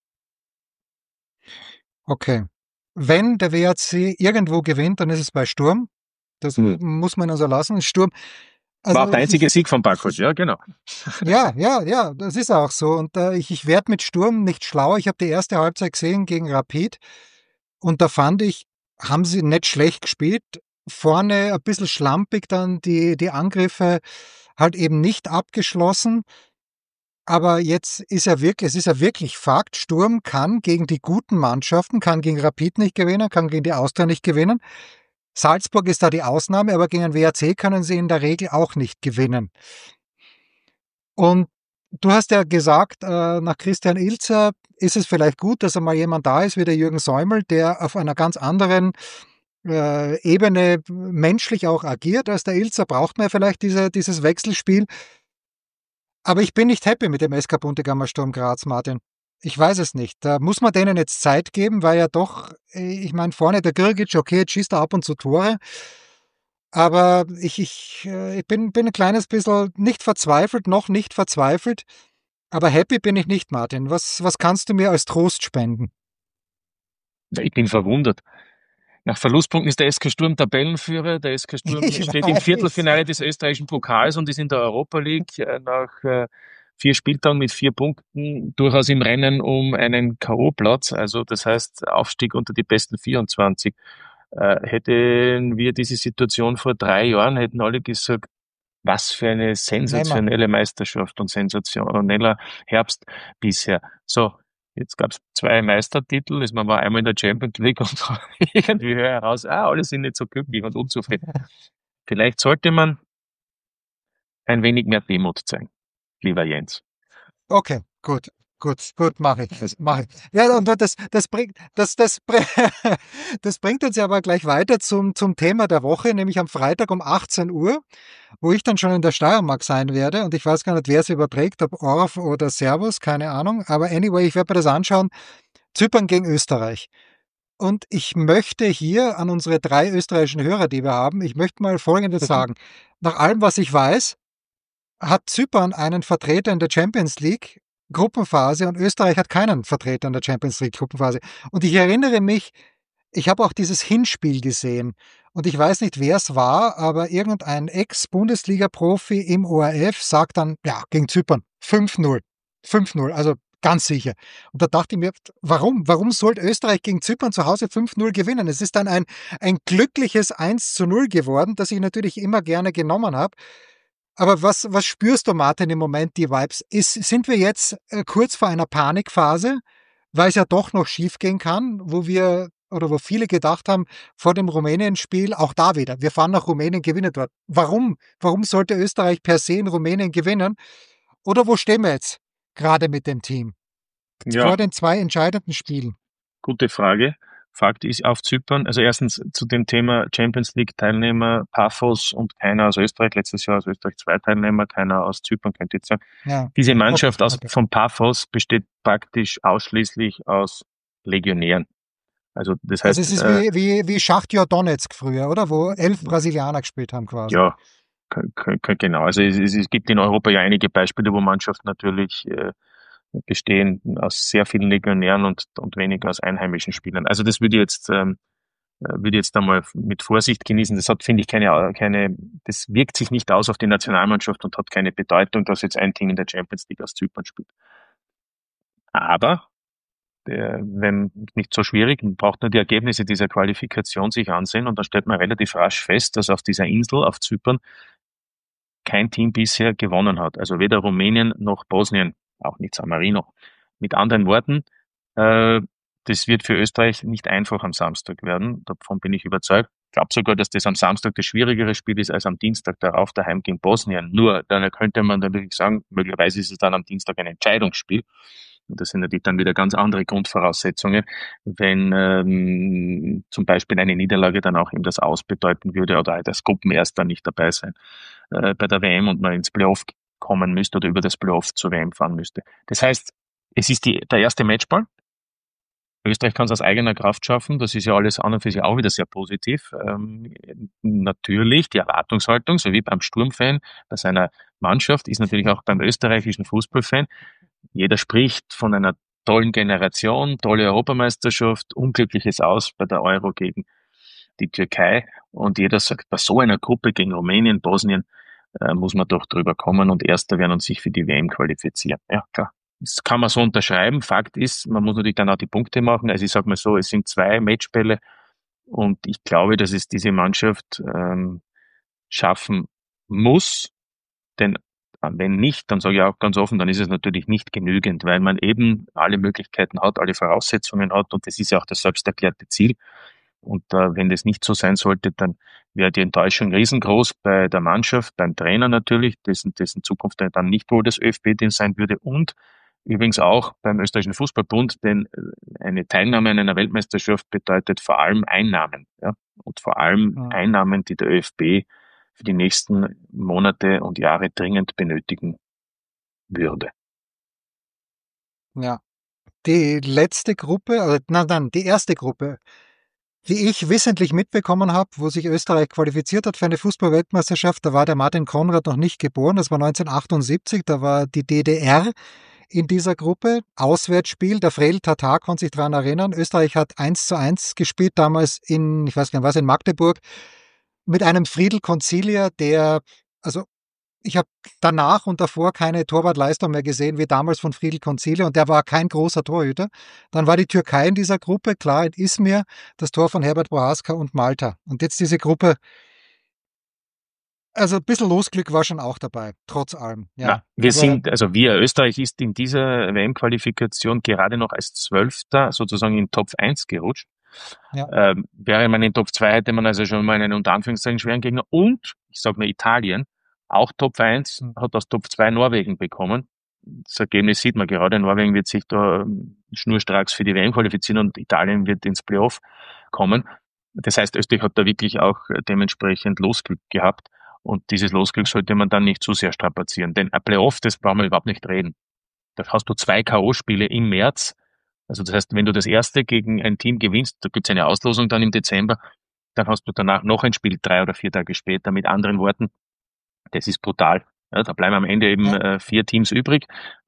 Speaker 1: Okay. Wenn der WRC irgendwo gewinnt, dann ist es bei Sturm. Das muss man also lassen. Sturm.
Speaker 4: War auch
Speaker 1: Also
Speaker 4: der einzige Sieg von Barkos, ja, genau.
Speaker 1: ja, das ist auch so. Und ich werde mit Sturm nicht schlau. Ich habe die erste Halbzeit gesehen gegen Rapid und da fand ich, haben sie nicht schlecht gespielt. Vorne ein bisschen schlampig dann die Angriffe halt eben nicht abgeschlossen. Aber jetzt ist es ist ja wirklich Fakt, Sturm kann gegen die guten Mannschaften, kann gegen Rapid nicht gewinnen, kann gegen die Austria nicht gewinnen. Salzburg ist da die Ausnahme, aber gegen den WRC können sie in der Regel auch nicht gewinnen. Und du hast ja gesagt, nach Christian Ilzer ist es vielleicht gut, dass einmal jemand da ist wie der Jürgen Säumel, der auf einer ganz anderen Ebene menschlich auch agiert. Als der Ilzer braucht man ja vielleicht dieses Wechselspiel. Aber ich bin nicht happy mit dem SK Buntegammer Sturm Graz, Martin. Ich weiß es nicht. Da muss man denen jetzt Zeit geben, weil ja doch, ich meine, vorne der Grgic, okay, jetzt schießt er ab und zu Tore. Aber ich bin ein kleines bisschen nicht verzweifelt, noch nicht verzweifelt. Aber happy bin ich nicht, Martin. Was kannst du mir als Trost spenden?
Speaker 4: Ich bin verwundert. Nach Verlustpunkten ist der SK Sturm Tabellenführer. Der SK Sturm
Speaker 1: Ich
Speaker 4: steht im
Speaker 1: weiß.
Speaker 4: Viertelfinale des österreichischen Pokals und ist in der Europa League nach 4 Spieltagen mit 4 Punkten durchaus im Rennen um einen K.O.-Platz. Also das heißt Aufstieg unter die besten 24. Hätten wir diese Situation vor 3 Jahren, hätten alle gesagt, was für eine
Speaker 1: Nehmen
Speaker 4: sensationelle Meisterschaft und sensationeller Herbst bisher. So, jetzt gab es 2 Meistertitel, man war einmal in der Champions League und irgendwie höre ich heraus, alle sind nicht so glücklich und unzufrieden. Vielleicht sollte man ein wenig mehr Demut zeigen, lieber Jens.
Speaker 1: Okay, gut, mache ich, mache ich. Ja, und das bringt uns ja aber gleich weiter zum Thema der Woche, nämlich am Freitag um 18 Uhr, wo ich dann schon in der Steiermark sein werde. Und ich weiß gar nicht, wer es überträgt, ob Orf oder Servus, keine Ahnung. Aber anyway, ich werde mir das anschauen. Zypern gegen Österreich. Und ich möchte hier an unsere 3 österreichischen Hörer, die wir haben, ich möchte mal Folgendes sagen. Nach allem, was ich weiß, hat Zypern einen Vertreter in der Champions League Gruppenphase und Österreich hat keinen Vertreter in der Champions League Gruppenphase. Und ich erinnere mich, ich habe auch dieses Hinspiel gesehen und ich weiß nicht, wer es war, aber irgendein Ex-Bundesliga-Profi im ORF sagt dann, ja, gegen Zypern 5-0. 5-0, also ganz sicher. Und da dachte ich mir, warum sollte Österreich gegen Zypern zu Hause 5-0 gewinnen? Es ist dann ein glückliches 1-0 geworden, das ich natürlich immer gerne genommen habe. Aber was spürst du, Martin, im Moment, die Vibes? Sind wir jetzt kurz vor einer Panikphase, weil es ja doch noch schiefgehen kann, wo viele gedacht haben, vor dem Rumänien-Spiel, auch da wieder, wir fahren nach Rumänien, gewinnen dort. Warum sollte Österreich per se in Rumänien gewinnen? Oder wo stehen wir jetzt gerade mit dem Team?
Speaker 4: Ja,
Speaker 1: Vor den 2 entscheidenden Spielen.
Speaker 4: gute Frage. Fakt ist auf Zypern, also erstens zu dem Thema Champions League Teilnehmer, Paphos und keiner aus Österreich, letztes Jahr aus Österreich 2 Teilnehmer, keiner aus Zypern, könnte ich jetzt sagen.
Speaker 1: Ja.
Speaker 4: Diese Mannschaft
Speaker 1: Okay.
Speaker 4: von Paphos besteht praktisch ausschließlich aus Legionären. Also das
Speaker 1: Also
Speaker 4: heißt,
Speaker 1: es ist wie Schachtjor Donetsk früher, oder? Wo 11 Brasilianer gespielt haben quasi.
Speaker 4: ja, genau. Also es gibt in Europa ja einige Beispiele, wo Mannschaften natürlich bestehen aus sehr vielen Legionären und weniger aus einheimischen Spielern. Also das würde ich jetzt einmal mit Vorsicht genießen. Das hat, finde ich, das wirkt sich nicht aus auf die Nationalmannschaft und hat keine Bedeutung, dass jetzt ein Team in der Champions League aus Zypern spielt. Aber wenn nicht so schwierig, man braucht nur die Ergebnisse dieser Qualifikation sich ansehen und dann stellt man relativ rasch fest, dass auf dieser Insel, auf Zypern, kein Team bisher gewonnen hat. Also weder Rumänien noch Bosnien, auch nicht San Marino. Mit anderen Worten, das wird für Österreich nicht einfach am Samstag werden. Davon bin ich überzeugt. Ich glaube sogar, dass das am Samstag das schwierigere Spiel ist als am Dienstag darauf daheim gegen Bosnien. Nur, dann könnte man natürlich sagen, möglicherweise ist es dann am Dienstag ein Entscheidungsspiel. Und das sind natürlich dann wieder ganz andere Grundvoraussetzungen, wenn zum Beispiel eine Niederlage dann auch ihm das Aus bedeuten würde oder als Gruppenerster nicht dabei sein bei der WM und man ins Playoff kommen müsste oder über das Playoff zur WM fahren müsste. Das heißt, es ist der erste Matchball. Österreich kann es aus eigener Kraft schaffen. Das ist ja alles an und für sich auch wieder sehr positiv. Natürlich die Erwartungshaltung, so wie beim Sturmfan, bei seiner Mannschaft, ist natürlich auch beim österreichischen Fußballfan. Jeder spricht von einer tollen Generation, tolle Europameisterschaft, unglückliches Aus bei der Euro gegen die Türkei. Und jeder sagt, bei so einer Gruppe gegen Rumänien, Bosnien, muss man doch drüber kommen und Erster werden und sich für die WM qualifizieren. Ja, klar. Das kann man so unterschreiben. Fakt ist, man muss natürlich dann auch die Punkte machen. Also ich sage mal so, es sind 2 Matchbälle und ich glaube, dass es diese Mannschaft schaffen muss. Denn wenn nicht, dann sage ich auch ganz offen, dann ist es natürlich nicht genügend, weil man eben alle Möglichkeiten hat, alle Voraussetzungen hat und das ist ja auch das selbst erklärte Ziel. Und wenn das nicht so sein sollte, dann wäre die Enttäuschung riesengroß bei der Mannschaft, beim Trainer natürlich, dessen Zukunft dann nicht wohl das ÖFB-Dienst sein würde und übrigens auch beim österreichischen Fußballbund, denn eine Teilnahme an einer Weltmeisterschaft bedeutet vor allem Einnahmen, ja, und vor allem Einnahmen, die der ÖFB für die nächsten Monate und Jahre dringend benötigen würde.
Speaker 1: Ja. Die letzte Gruppe, also die erste Gruppe, die ich wissentlich mitbekommen habe, wo sich Österreich qualifiziert hat für eine Fußball-Weltmeisterschaft, da war der Martin Konrad noch nicht geboren, das war 1978, da war die DDR in dieser Gruppe, Auswärtsspiel, der Frel Tatar kann sich daran erinnern, Österreich hat 1:1 gespielt, damals in, ich weiß gar nicht was, in Magdeburg, mit einem Friedel Concilier, also ich habe danach und davor keine Torwartleistung mehr gesehen, wie damals von Friedel Concilier, und der war kein großer Torhüter. Dann war die Türkei in dieser Gruppe, klar, in Izmir, das Tor von Herbert Prohaska und Malta. Und jetzt diese Gruppe, also ein bisschen Losglück war schon auch dabei, trotz allem. Ja,
Speaker 4: Österreich ist in dieser WM-Qualifikation gerade noch als Zwölfter sozusagen in Top 1 gerutscht. Ja. Wäre man in Top 2, hätte man also schon mal einen unter Anführungszeichen schweren Gegner. Und, ich sage mal Italien, auch Top 1, hat aus Top 2 Norwegen bekommen. Das Ergebnis sieht man gerade. Norwegen wird sich da schnurstracks für die WM qualifizieren und Italien wird ins Playoff kommen. Das heißt, Österreich hat da wirklich auch dementsprechend Losglück gehabt. Und dieses Losglück sollte man dann nicht zu sehr strapazieren. Denn ein Playoff, das brauchen wir überhaupt nicht reden. Da hast du 2 K.O.-Spiele im März. Also das heißt, wenn du das erste gegen ein Team gewinnst, da gibt's eine Auslosung dann im Dezember, dann hast du danach noch ein Spiel 3 oder 4 Tage später. Mit anderen Worten, das ist brutal. Ja, da bleiben am Ende eben 4 Teams übrig.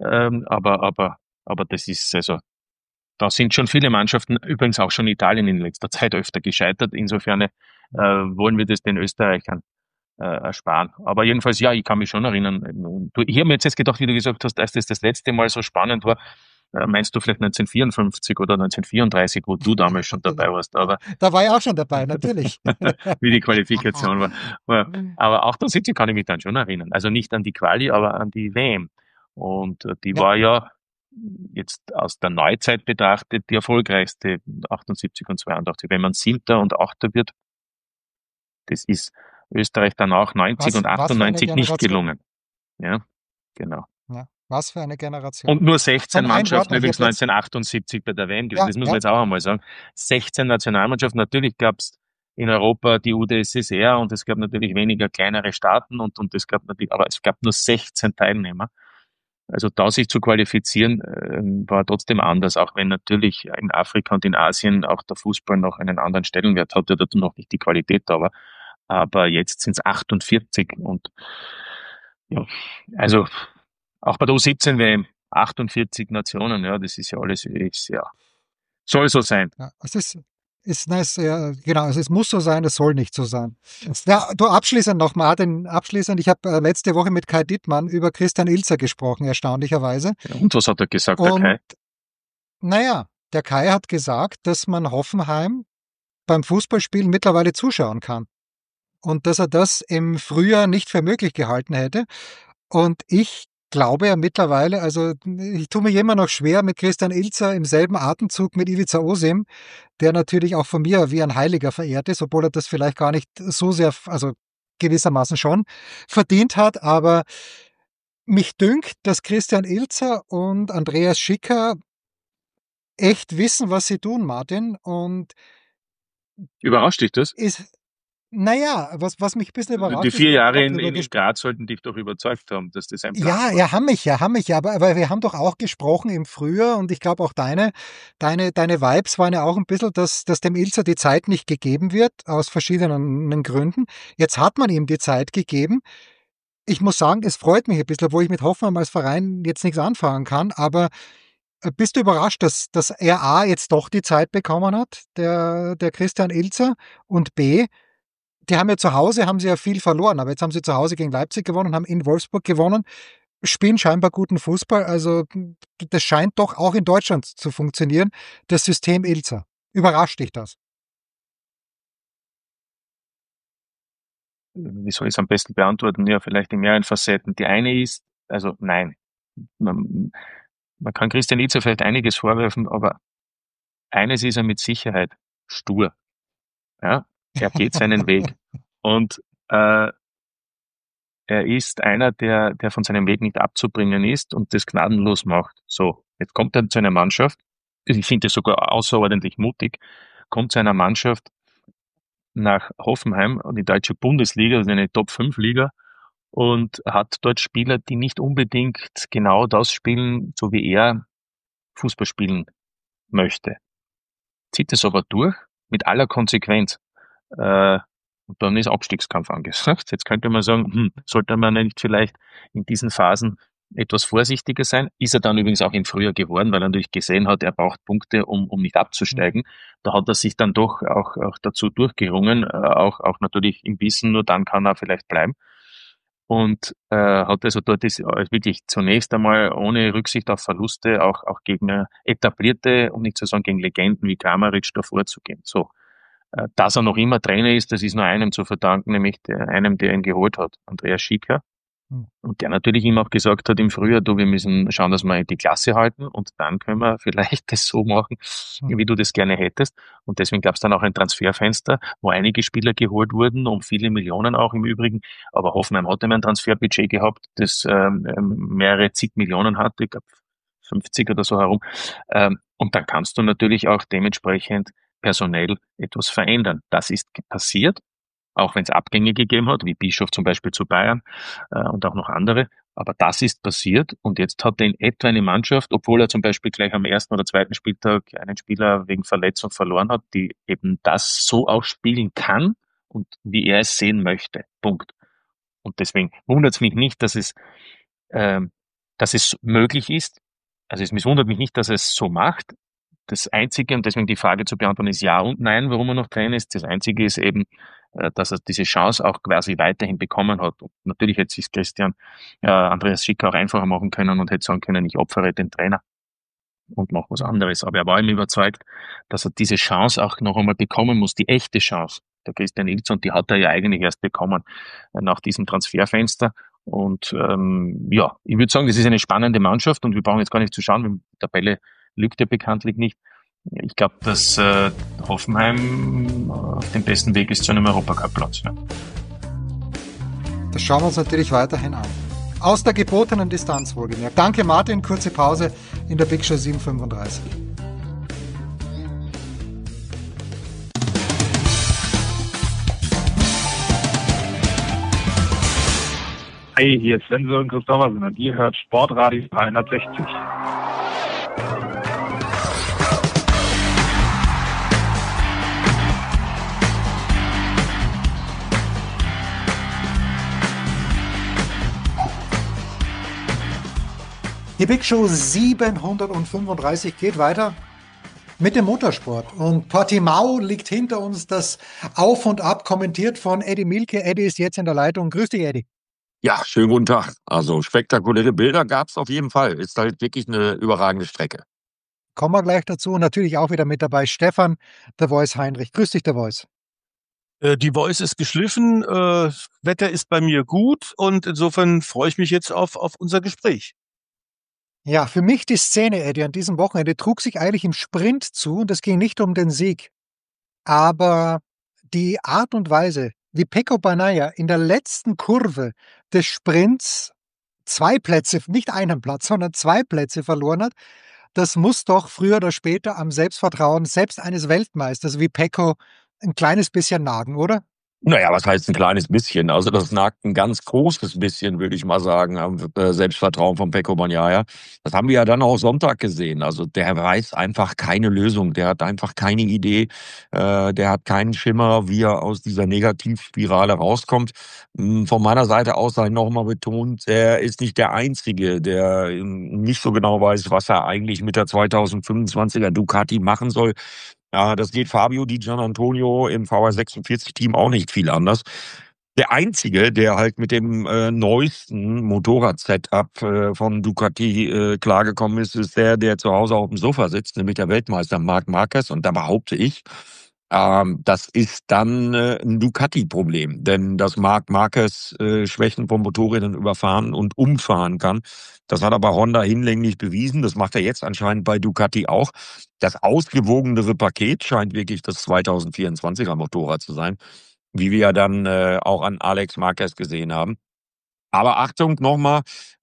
Speaker 4: Aber das ist also, da sind schon viele Mannschaften, übrigens auch schon Italien in letzter Zeit öfter gescheitert. Insofern wollen wir das den Österreichern ersparen. Aber jedenfalls, ja, ich kann mich schon erinnern. Ich habe mir jetzt gedacht, wie du gesagt hast, als das letzte Mal so spannend war, meinst du vielleicht 1954 oder 1934, wo du damals schon dabei warst? Aber
Speaker 1: da war ich auch schon dabei, natürlich.
Speaker 4: Wie die Qualifikation war. Aber auch da kann ich mich dann schon erinnern. Also nicht an die Quali, aber an die WM. Und die war ja jetzt aus der Neuzeit betrachtet die erfolgreichste, 78 und 82. Wenn man 7. und 8. wird, das ist Österreich dann auch 90 und 98 nicht gelungen. Ja, genau.
Speaker 1: Ja. Was für eine Generation.
Speaker 4: Und nur 16 Mannschaften, übrigens 1978 bei der WM gewesen. Ja, das muss man jetzt auch einmal sagen. 16 Nationalmannschaften. Natürlich gab es in Europa die UdSSR und es gab natürlich weniger kleinere Staaten und es gab natürlich, aber es gab nur 16 Teilnehmer. Also da sich zu qualifizieren, war trotzdem anders, auch wenn natürlich in Afrika und in Asien auch der Fußball noch einen anderen Stellenwert hat, der noch nicht die Qualität da war. Aber jetzt sind es 48 und ja, also auch bei der U17 WM 48 Nationen, ja, das ist ja alles, soll so sein.
Speaker 1: Ja, genau, es muss so sein, es soll nicht so sein. Ja, du abschließend noch, Martin, ich habe letzte Woche mit Kai Dittmann über Christian Ilzer gesprochen, erstaunlicherweise.
Speaker 4: Ja, und was hat er gesagt, der Kai?
Speaker 1: Naja, der Kai hat gesagt, dass man Hoffenheim beim Fußballspielen mittlerweile zuschauen kann. Und dass er das im Frühjahr nicht für möglich gehalten hätte. Und ich glaube ja mittlerweile, also ich tue mich immer noch schwer mit Christian Ilzer im selben Atemzug mit Ivica Osim, der natürlich auch von mir wie ein Heiliger verehrt ist, obwohl er das vielleicht gar nicht so sehr, also gewissermaßen schon verdient hat, aber mich dünkt, dass Christian Ilzer und Andreas Schicker echt wissen, was sie tun, Martin, und
Speaker 4: Überrascht dich das?
Speaker 1: ist, naja, was mich ein bisschen überrascht
Speaker 4: Die
Speaker 1: ist,
Speaker 4: 4
Speaker 1: wir haben
Speaker 4: Jahre
Speaker 1: auch
Speaker 4: in,
Speaker 1: drüber
Speaker 4: in, in Graz sollten dich doch überzeugt haben, dass das ein Plan
Speaker 1: ja,
Speaker 4: war.
Speaker 1: ja, haben mich, aber wir haben doch auch gesprochen im Frühjahr und ich glaube auch deine Vibes waren ja auch ein bisschen, dass dem Ilzer die Zeit nicht gegeben wird, aus verschiedenen Gründen. Jetzt hat man ihm die Zeit gegeben. Ich muss sagen, es freut mich ein bisschen, obwohl ich mit Hoffenheim als Verein jetzt nichts anfangen kann, aber bist du überrascht, dass er A jetzt doch die Zeit bekommen hat, der Christian Ilzer, und B, die haben ja zu Hause, haben sie ja viel verloren, aber jetzt haben sie zu Hause gegen Leipzig gewonnen, haben in Wolfsburg gewonnen, spielen scheinbar guten Fußball, also das scheint doch auch in Deutschland zu funktionieren, das System Ilzer. Überrascht dich das?
Speaker 4: Wie soll ich es am besten beantworten? Ja, vielleicht in mehreren Facetten. Die eine ist, also nein, man kann Christian Ilzer vielleicht einiges vorwerfen, aber eines ist er mit Sicherheit: stur. Ja, er geht seinen Weg. Und äh, er ist einer, der von seinem Weg nicht abzubringen ist und das gnadenlos macht. So, jetzt kommt er zu einer Mannschaft, ich finde das sogar außerordentlich mutig, kommt zu einer Mannschaft nach Hoffenheim, die deutsche Bundesliga, also eine Top-5-Liga, und hat dort Spieler, die nicht unbedingt genau das spielen, so wie er Fußball spielen möchte. Zieht es aber durch, mit aller Konsequenz. Und dann ist Abstiegskampf angesagt. Jetzt könnte man sagen, sollte man nicht vielleicht in diesen Phasen etwas vorsichtiger sein? Ist er dann übrigens auch im Frühjahr geworden, weil er natürlich gesehen hat, er braucht Punkte, um nicht abzusteigen. Da hat er sich dann doch auch dazu durchgerungen, auch natürlich im Wissen, nur dann kann er vielleicht bleiben. Und hat also dort wirklich zunächst einmal ohne Rücksicht auf Verluste auch gegen etablierte, um nicht zu sagen gegen Legenden wie Kramaric davor zu gehen. So. Dass er noch immer Trainer ist, das ist nur einem zu verdanken, nämlich einem, der ihn geholt hat, Andreas Schicker. Und der natürlich ihm auch gesagt hat im Frühjahr, du, wir müssen schauen, dass wir die Klasse halten und dann können wir vielleicht das so machen, wie du das gerne hättest. Und deswegen gab es dann auch ein Transferfenster, wo einige Spieler geholt wurden, um viele Millionen auch im Übrigen. Aber Hoffenheim hatte ein Transferbudget gehabt, das mehrere zig Millionen hatte, ich glaube 50 oder so herum. Und dann kannst du natürlich auch dementsprechend personell etwas verändern. Das ist passiert, auch wenn es Abgänge gegeben hat, wie Bischof zum Beispiel zu Bayern und auch noch andere. Aber das ist passiert und jetzt hat er in etwa eine Mannschaft, obwohl er zum Beispiel gleich am ersten oder zweiten Spieltag einen Spieler wegen Verletzung verloren hat, die eben das so auch spielen kann und wie er es sehen möchte. Punkt. Und deswegen wundert es mich nicht, dass es möglich ist. Also es wundert mich nicht, dass er es so macht. Das Einzige, und deswegen die Frage zu beantworten, ist ja und nein, warum er noch Trainer ist. Das Einzige ist eben, dass er diese Chance auch quasi weiterhin bekommen hat. Und natürlich hätte sich Andreas Schicker auch einfacher machen können und hätte sagen können, ich opfere den Trainer und mache was anderes. Aber er war ihm überzeugt, dass er diese Chance auch noch einmal bekommen muss, die echte Chance. Der Christian Ilzer, und die hat er ja eigentlich erst bekommen nach diesem Transferfenster. Und ja, ich würde sagen, das ist eine spannende Mannschaft und wir brauchen jetzt gar nicht zu schauen, die Tabelle lügt ja bekanntlich nicht. Ich glaube, dass Hoffenheim auf dem besten Weg ist zu einem Europacup-Platz. Ja.
Speaker 1: Das schauen wir uns natürlich weiterhin an. Aus der gebotenen Distanz wohlgemerkt. Danke Martin, kurze Pause in der Big Show 735.
Speaker 5: Hey, hier ist Sven und Christophersen und ihr hört Sportradio 360.
Speaker 1: Die Big Show 735 geht weiter mit dem Motorsport. Und Portimao liegt hinter uns, das Auf und Ab kommentiert von Eddie Mielke. Eddie ist jetzt in der Leitung. Grüß dich, Eddie.
Speaker 6: Ja, schönen guten Tag. Also spektakuläre Bilder gab es auf jeden Fall. Ist halt wirklich eine überragende Strecke.
Speaker 1: Kommen wir gleich dazu. Und natürlich auch wieder mit dabei Stefan, der Voice Heinrich. Grüß dich, der Voice.
Speaker 7: Die Voice ist geschliffen, Wetter ist bei mir gut und insofern freue ich mich jetzt auf unser Gespräch.
Speaker 1: Ja, für mich die Szene, Eddie, an diesem Wochenende trug sich eigentlich im Sprint zu und es ging nicht um den Sieg. Aber die Art und Weise, wie Pecco Bagnaia in der letzten Kurve des Sprints 2 Plätze, nicht einen Platz, sondern 2 Plätze verloren hat, das muss doch früher oder später am Selbstvertrauen selbst eines Weltmeisters wie Pecco ein kleines bisschen nagen, oder?
Speaker 6: Naja, was heißt ein kleines bisschen? Also das nagt ein ganz großes bisschen, würde ich mal sagen, am Selbstvertrauen von Pecco Bagnaia. Das haben wir ja dann auch Sonntag gesehen. Also der weiß einfach keine Lösung. Der hat einfach keine Idee. Der hat keinen Schimmer, wie er aus dieser Negativspirale rauskommt. Von meiner Seite aus sei nochmal betont, er ist nicht der Einzige, der nicht so genau weiß, was er eigentlich mit der 2025er Ducati machen soll. Ja, das geht Fabio Di Giannantonio im VR46-Team auch nicht viel anders. Der Einzige, der halt mit dem neuesten Motorrad-Setup von Ducati klargekommen ist, ist der zu Hause auf dem Sofa sitzt, nämlich der Weltmeister Marc Marquez. Und da behaupte ich, das ist dann ein Ducati-Problem. Denn dass Marc Marquez Schwächen von Motorrädern überfahren und umfahren kann, das hat aber Honda hinlänglich bewiesen. Das macht er jetzt anscheinend bei Ducati auch. Das ausgewogenere Paket scheint wirklich das 2024er Motorrad zu sein, wie wir ja dann auch an Alex Marquez gesehen haben. Aber Achtung nochmal,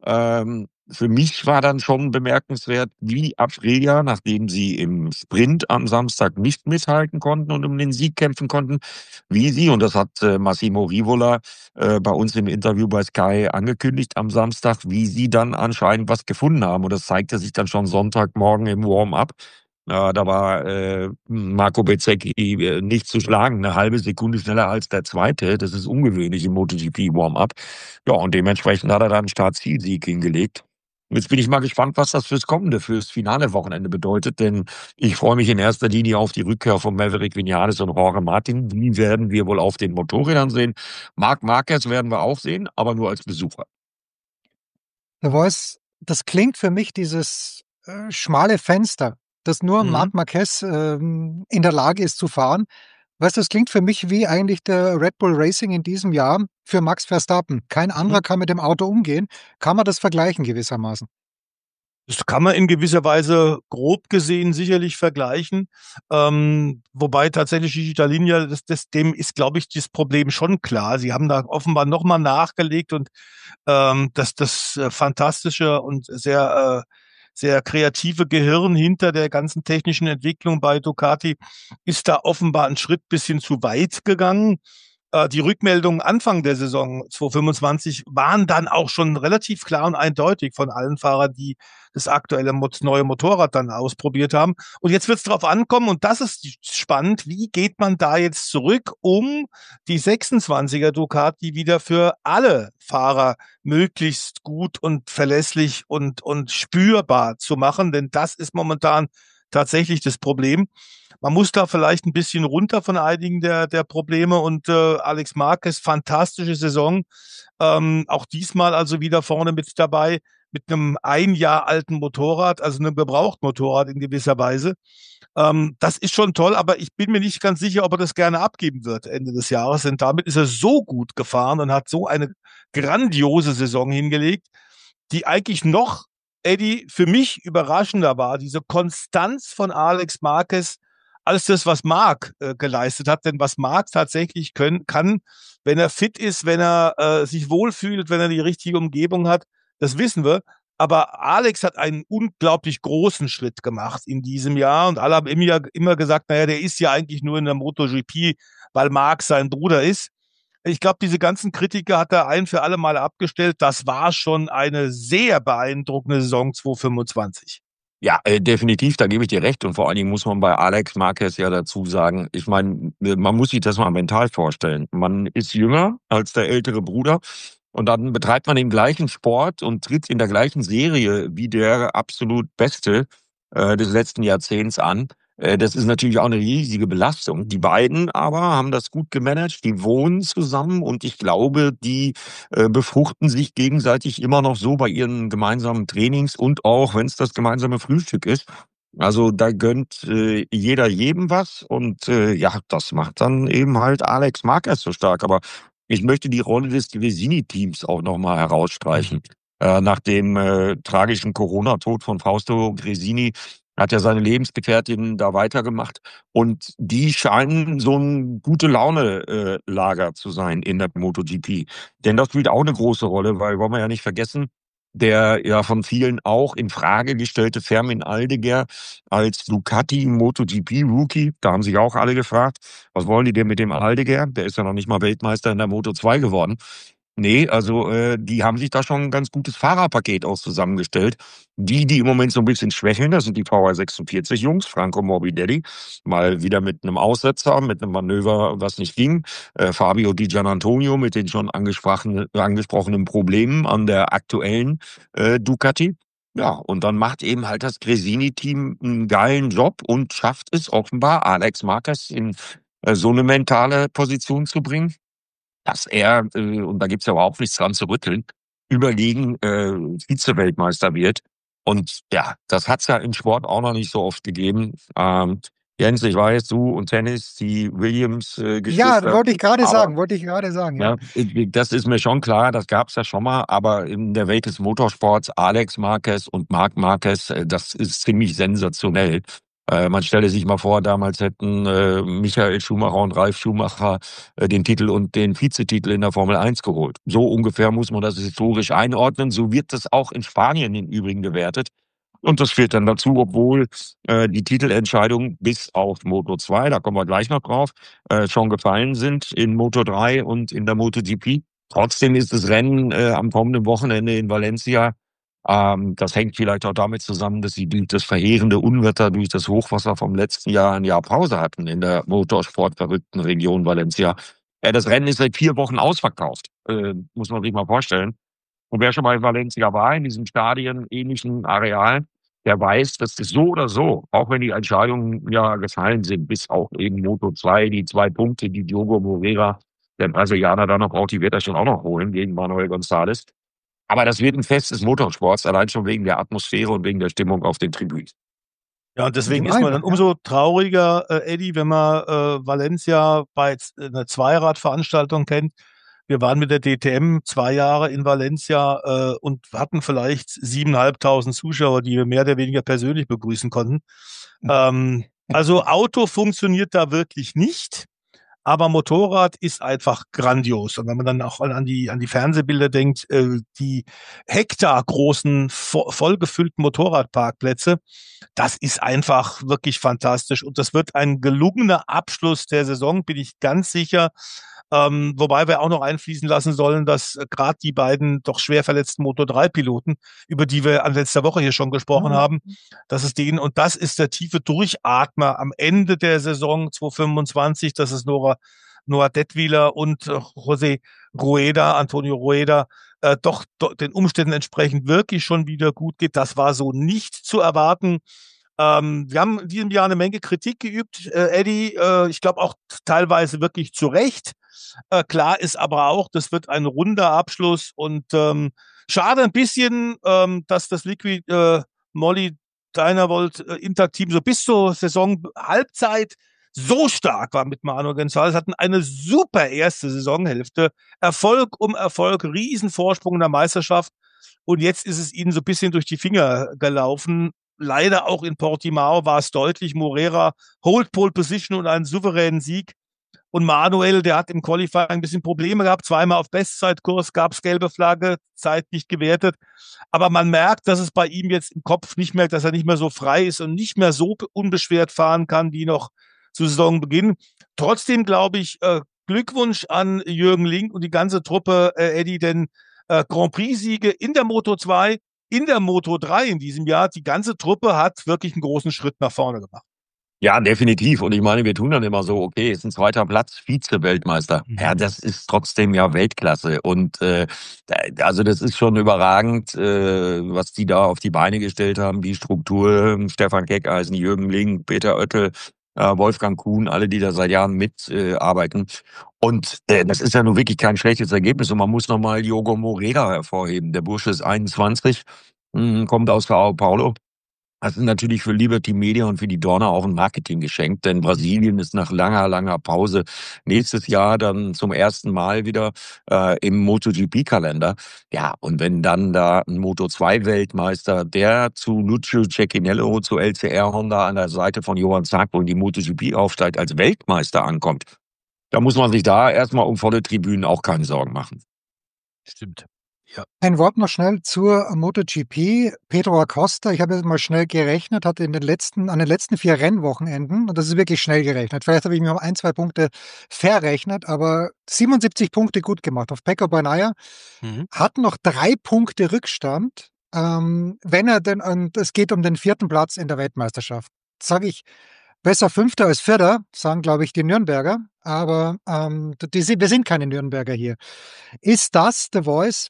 Speaker 6: für mich war dann schon bemerkenswert, wie Aprilia, nachdem sie im Sprint am Samstag nicht mithalten konnten und um den Sieg kämpfen konnten, wie sie, und das hat Massimo Rivola bei uns im Interview bei Sky angekündigt am Samstag, wie sie dann anscheinend was gefunden haben. Und das zeigte sich dann schon Sonntagmorgen im Warm-up. Da war Marco Bezzecchi nicht zu schlagen, eine halbe Sekunde schneller als der Zweite. Das ist ungewöhnlich im MotoGP-Warm-up. Ja, und dementsprechend hat er dann einen Start-Ziel-Sieg hingelegt. Jetzt bin ich mal gespannt, was das fürs finale Wochenende bedeutet, denn ich freue mich in erster Linie auf die Rückkehr von Maverick Viñales und Jorge Martin. Die werden wir wohl auf den Motorrädern sehen. Marc Marquez werden wir auch sehen, aber nur als Besucher.
Speaker 1: The Voice, das klingt für mich dieses schmale Fenster, das nur Marc Marquez in der Lage ist zu fahren. Weißt du, das klingt für mich wie eigentlich der Red Bull Racing in diesem Jahr für Max Verstappen. Kein anderer kann mit dem Auto umgehen. Kann man das vergleichen gewissermaßen?
Speaker 7: Das kann man in gewisser Weise grob gesehen sicherlich vergleichen. Wobei tatsächlich die Italiener, dem ist, glaube ich, das Problem schon klar. Sie haben da offenbar nochmal nachgelegt und das fantastische und sehr kreative Gehirn hinter der ganzen technischen Entwicklung bei Ducati ist da offenbar einen Schritt bisschen zu weit gegangen. Die Rückmeldungen Anfang der Saison 2025 waren dann auch schon relativ klar und eindeutig von allen Fahrern, die das aktuelle neue Motorrad dann ausprobiert haben. Und jetzt wird es darauf ankommen, und das ist spannend, wie geht man da jetzt zurück, um die 26er Ducati wieder für alle Fahrer möglichst gut und verlässlich und spürbar zu machen, denn das ist momentan tatsächlich das Problem. Man muss da vielleicht ein bisschen runter von einigen der Probleme und Alex Marquez, fantastische Saison. Auch diesmal also wieder vorne mit dabei mit einem 1 Jahr alten Motorrad, also einem Gebrauchtmotorrad in gewisser Weise. Das ist schon toll, aber ich bin mir nicht ganz sicher, ob er das gerne abgeben wird Ende des Jahres, denn damit ist er so gut gefahren und hat so eine grandiose Saison hingelegt, die eigentlich noch, Eddie, für mich überraschender war, diese Konstanz von Alex Marquez als das, was Marc geleistet hat. Denn was Marc tatsächlich kann, wenn er fit ist, wenn er sich wohlfühlt, wenn er die richtige Umgebung hat, das wissen wir. Aber Alex hat einen unglaublich großen Schritt gemacht in diesem Jahr. Und alle haben immer gesagt, naja, der ist ja eigentlich nur in der MotoGP, weil Marc sein Bruder ist. Ich glaube, diese ganzen Kritiker hat er ein für alle Mal abgestellt. Das war schon eine sehr beeindruckende Saison 2025.
Speaker 6: Ja, definitiv, da gebe ich dir recht. Und vor allen Dingen muss man bei Alex Marquez ja dazu sagen, ich meine, man muss sich das mal mental vorstellen. Man ist jünger als der ältere Bruder und dann betreibt man den gleichen Sport und tritt in der gleichen Serie wie der absolut Beste des letzten Jahrzehnts an. Das ist natürlich auch eine riesige Belastung. Die beiden aber haben das gut gemanagt, die wohnen zusammen und ich glaube, die befruchten sich gegenseitig immer noch so bei ihren gemeinsamen Trainings und auch, wenn es das gemeinsame Frühstück ist. Also da gönnt jeder jedem was und ja, das macht dann eben halt Alex Marquez so stark. Aber ich möchte die Rolle des Gresini-Teams auch nochmal herausstreichen. Nach dem tragischen Corona-Tod von Fausto Gresini hat er seine Lebensgefährtin da weitergemacht und die scheinen so ein gute Laune-Lager zu sein in der MotoGP. Denn das spielt auch eine große Rolle, weil wollen wir ja nicht vergessen, der ja von vielen auch in Frage gestellte Fermin Aldeguer als Ducati MotoGP Rookie, da haben sich auch alle gefragt, was wollen die denn mit dem Aldeguer? Der ist ja noch nicht mal Weltmeister in der Moto2 geworden. Nee, also die haben sich da schon ein ganz gutes Fahrerpaket aus zusammengestellt. Die im Moment so ein bisschen schwächeln, das sind die VR46-Jungs, Franco Morbidelli, mal wieder mit einem Aussetzer, mit einem Manöver, was nicht ging. Fabio Di Gianantonio mit den schon angesprochenen Problemen an der aktuellen Ducati. Ja, und dann macht eben halt das Gresini-Team einen geilen Job und schafft es offenbar, Alex Marquez in so eine mentale Position zu bringen, dass er, und da gibt's ja überhaupt nichts dran zu rütteln, überlegen Vize-Weltmeister wird. Und ja, das hat's ja im Sport auch noch nicht so oft gegeben. Jens, ich weiß, du und Tennis, die
Speaker 1: Ja,
Speaker 6: Williams-Geschwister.
Speaker 1: wollte ich gerade
Speaker 6: Aber
Speaker 1: sagen, ja.
Speaker 6: ja, das ist mir schon klar, das gab's ja schon mal, aber in der Welt des Motorsports, Alex Marquez und Marc Marquez, das ist ziemlich sensationell. Man stelle sich mal vor, damals hätten Michael Schumacher und Ralf Schumacher den Titel und den Vizetitel in der Formel 1 geholt. So ungefähr muss man das historisch einordnen. So wird das auch in Spanien im Übrigen gewertet. Und das führt dann dazu, obwohl die Titelentscheidungen bis auf Moto2, da kommen wir gleich noch drauf, schon gefallen sind in Moto3 und in der MotoGP. Trotzdem ist das Rennen am kommenden Wochenende in Valencia. Das hängt vielleicht auch damit zusammen, dass sie durch das verheerende Unwetter, durch das Hochwasser vom letzten Jahr ein Jahr Pause hatten in der motorsportverrückten Region Valencia. Das Rennen ist seit 4 Wochen ausverkauft, muss man sich mal vorstellen. Und wer schon mal in Valencia war, in diesem stadienähnlichen Areal, der weiß, dass das so oder so, auch wenn die Entscheidungen ja gefallen sind, bis auch eben Moto2, die 2 Punkte, die Diogo Moreira, der Brasilianer, da noch braucht, die wird er schon auch noch holen gegen Manuel González. Aber das wird ein Fest des Motorsports, allein schon wegen der Atmosphäre und wegen der Stimmung auf den Tribünen.
Speaker 7: Ja, und deswegen
Speaker 1: Die
Speaker 7: ist man
Speaker 1: Meinung,
Speaker 7: dann umso trauriger, Eddie, wenn man Valencia bei einer Zweiradveranstaltung kennt. Wir waren mit der DTM 2 Jahre in Valencia und hatten vielleicht 7.500 Zuschauer, die wir mehr oder weniger persönlich begrüßen konnten. Also Auto funktioniert da wirklich nicht. Aber Motorrad ist einfach grandios. Und wenn man dann auch an die Fernsehbilder denkt, die hektargroßen, vollgefüllten Motorradparkplätze, das ist einfach wirklich fantastisch. Und das wird ein gelungener Abschluss der Saison, bin ich ganz sicher. Wobei wir auch noch einfließen lassen sollen, dass gerade die beiden doch schwer verletzten Moto3-Piloten, über die wir an letzter Woche hier schon gesprochen haben, dass es denen, und das ist der tiefe Durchatmer am Ende der Saison 2025, dass es Noah Detwiler und Antonio Rueda, doch den Umständen entsprechend wirklich schon wieder gut geht. Das war so nicht zu erwarten. Wir haben in diesem Jahr eine Menge Kritik geübt, Eddie. Ich glaube auch teilweise wirklich zu Recht. Klar ist aber auch, das wird ein runder Abschluss und schade ein bisschen, dass das Liquid Molly Dynavolt Intact-Team so bis zur Saison-Halbzeit so stark war mit Manuel González, hatten eine super erste Saisonhälfte. Erfolg um Erfolg, Riesenvorsprung in der Meisterschaft. Und jetzt ist es ihnen so ein bisschen durch die Finger gelaufen. Leider auch in Portimao war es deutlich. Moreira holt Pole Position und einen souveränen Sieg. Und Manuel, der hat im Qualifying ein bisschen Probleme gehabt. 2-mal auf Bestzeitkurs gab es gelbe Flagge, Zeit nicht gewertet. Aber man merkt, dass es bei ihm jetzt im Kopf nicht mehr, dass er nicht mehr so frei ist und nicht mehr so unbeschwert fahren kann, wie noch zu Saisonbeginn. Trotzdem glaube ich, Glückwunsch an Jürgen Link und die ganze Truppe, Eddie, denn Grand Prix-Siege in der Moto2, in der Moto3 in diesem Jahr, die ganze Truppe hat wirklich einen großen Schritt nach vorne gemacht.
Speaker 6: Ja, definitiv. Und ich meine, wir tun dann immer so, okay, ist ein 2. Platz, Vize-Weltmeister. Ja, das ist trotzdem ja Weltklasse. Und also das ist schon überragend, was die da auf die Beine gestellt haben, die Struktur, Stefan Keckeisen, Jürgen Link, Peter Oettel, Wolfgang Kuhn, alle, die da seit Jahren mitarbeiten. Und das ist ja nun wirklich kein schlechtes Ergebnis. Und man muss nochmal Diogo Moreira hervorheben. Der Bursche ist 21, kommt aus Sao Paulo. Das ist natürlich für Liberty Media und für die Dorna auch ein Marketinggeschenk, denn Brasilien ist nach langer, langer Pause nächstes Jahr dann zum ersten Mal wieder im MotoGP-Kalender. Ja, und wenn dann da ein Moto2-Weltmeister, der zu Lucio Cecchinello, zu LCR Honda an der Seite von Johann Zarco in die MotoGP aufsteigt, als Weltmeister ankommt, da muss man sich da erstmal um volle Tribünen auch keine Sorgen machen.
Speaker 7: Stimmt. Ja.
Speaker 1: Ein Wort noch schnell zur MotoGP. Pedro Acosta, ich habe jetzt mal schnell gerechnet, hat an den letzten 4 Rennwochenenden, und das ist wirklich schnell gerechnet, vielleicht habe ich mir um 1, 2 Punkte verrechnet, aber 77 Punkte gut gemacht. Auf Pecco Bagnaia hat noch 3 Punkte Rückstand, wenn er denn, und es geht um den 4. Platz in der Weltmeisterschaft. Sage ich, besser 5. als 4., sagen, glaube ich, die Nürnberger, aber wir sind keine Nürnberger hier. Ist das, The Voice,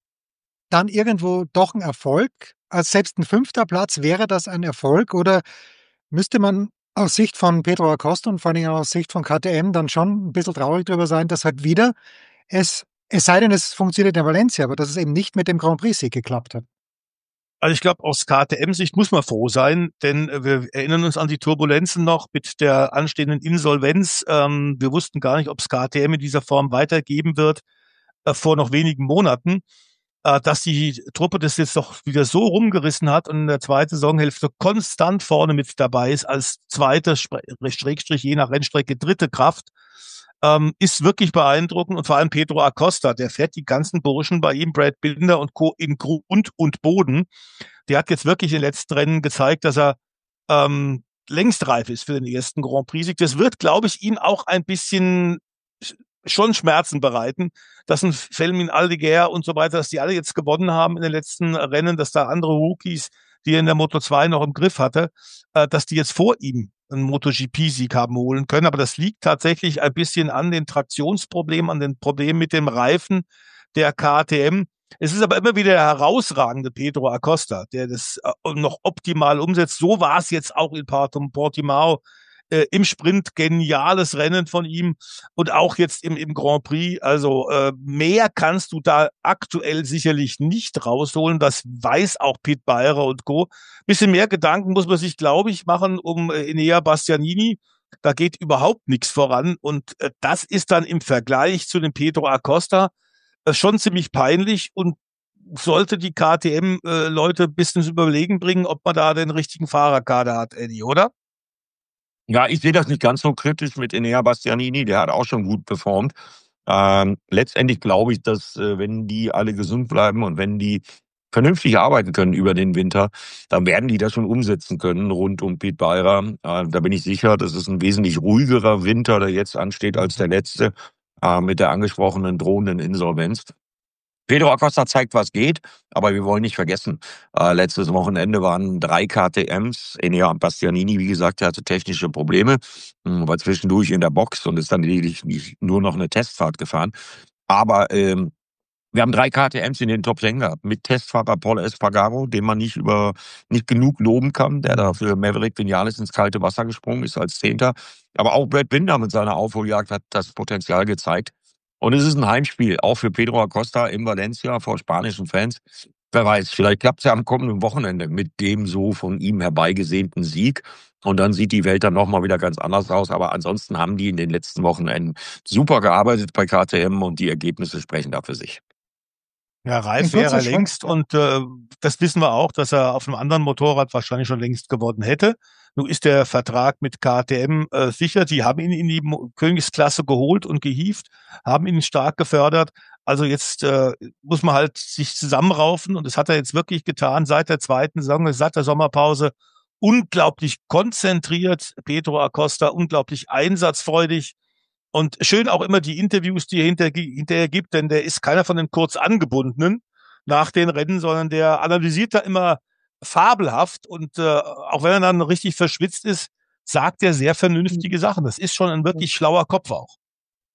Speaker 1: dann irgendwo doch ein Erfolg? Als selbst ein 5. Platz, wäre das ein Erfolg? Oder müsste man aus Sicht von Pedro Acosta und vor allem aus Sicht von KTM dann schon ein bisschen traurig darüber sein, dass halt wieder es sei denn, es funktioniert in Valencia, aber dass es eben nicht mit dem Grand Prix-Sieg geklappt hat?
Speaker 7: Also ich glaube, aus KTM-Sicht muss man froh sein, denn wir erinnern uns an die Turbulenzen noch mit der anstehenden Insolvenz. Wir wussten gar nicht, ob es KTM in dieser Form weitergeben wird vor noch wenigen Monaten. Dass die Truppe das jetzt doch wieder so rumgerissen hat und in der zweiten Saisonhälfte konstant vorne mit dabei ist als zweite, Schrägstrich je nach Rennstrecke dritte Kraft, ist wirklich beeindruckend. Und vor allem Pedro Acosta, der fährt die ganzen Burschen bei ihm, Brad Binder und Co. in Grund und Boden. Der hat jetzt wirklich in den letzten Rennen gezeigt, dass er längst reif ist für den ersten Grand Prix-Sieg. Das wird, glaube ich, ihm auch ein bisschen schon Schmerzen bereiten, dass ein Felmin Aldeguer und so weiter, dass die alle jetzt gewonnen haben in den letzten Rennen, dass da andere Rookies, die er in der Moto2 noch im Griff hatte, dass die jetzt vor ihm einen MotoGP-Sieg haben holen können. Aber das liegt tatsächlich ein bisschen an den Traktionsproblemen, an den Problemen mit dem Reifen der KTM. Es ist aber immer wieder der herausragende Pedro Acosta, der das noch optimal umsetzt. So war es jetzt auch in Portimao im Sprint. Geniales Rennen von ihm und auch jetzt im Grand Prix. Also mehr kannst du da aktuell sicherlich nicht rausholen. Das weiß auch Pit Beirer und Co. Bisschen mehr Gedanken muss man sich, glaube ich, machen um Enea Bastianini. Da geht überhaupt nichts voran und das ist dann im Vergleich zu dem Pedro Acosta schon ziemlich peinlich und sollte die KTM-Leute ein bisschen ins Überlegen bringen, ob man da den richtigen Fahrerkader hat, Eddie, oder?
Speaker 6: Ja, ich sehe das nicht ganz so kritisch mit Enea Bastianini, der hat auch schon gut performt. Letztendlich glaube ich, dass wenn die alle gesund bleiben und wenn die vernünftig arbeiten können über den Winter, dann werden die das schon umsetzen können rund um Pit Beirer. Da bin ich sicher, das ist ein wesentlich ruhigerer Winter, der jetzt ansteht, als der letzte mit der angesprochenen drohenden Insolvenz. Pedro Acosta zeigt, was geht, aber wir wollen nicht vergessen, letztes Wochenende waren 3 KTMs, Enea Bastianini, wie gesagt, der hatte technische Probleme, war zwischendurch in der Box und ist dann lediglich nur noch eine Testfahrt gefahren. Aber wir haben 3 KTMs in den Top 10 gehabt, mit Testfahrer Paul Espargaro, den man nicht genug loben kann, der da für Maverick Vinales ins kalte Wasser gesprungen ist als 10. Aber auch Brad Binder mit seiner Aufholjagd hat das Potenzial gezeigt. Und es ist ein Heimspiel, auch für Pedro Acosta in Valencia vor spanischen Fans. Wer weiß, vielleicht klappt es ja am kommenden Wochenende mit dem so von ihm herbeigesehnten Sieg. Und dann sieht die Welt dann nochmal wieder ganz anders aus. Aber ansonsten haben die in den letzten Wochenenden super gearbeitet bei KTM und die Ergebnisse sprechen da für sich.
Speaker 7: Ja, reif wäre er längst und das wissen wir auch, dass er auf einem anderen Motorrad wahrscheinlich schon längst gewonnen hätte. Nun ist der Vertrag mit KTM sicher. Die haben ihn in die Königsklasse geholt und gehievt, haben ihn stark gefördert. Also jetzt muss man halt sich zusammenraufen und das hat er jetzt wirklich getan seit der zweiten Saison, seit der Sommerpause. Unglaublich konzentriert, Pedro Acosta, unglaublich einsatzfreudig. Und schön auch immer die Interviews, die er hinterher gibt, denn der ist keiner von den kurz angebundenen nach den Rennen, sondern der analysiert da immer fabelhaft und auch wenn er dann richtig verschwitzt ist, sagt er sehr vernünftige Sachen. Das ist schon ein wirklich schlauer Kopf auch.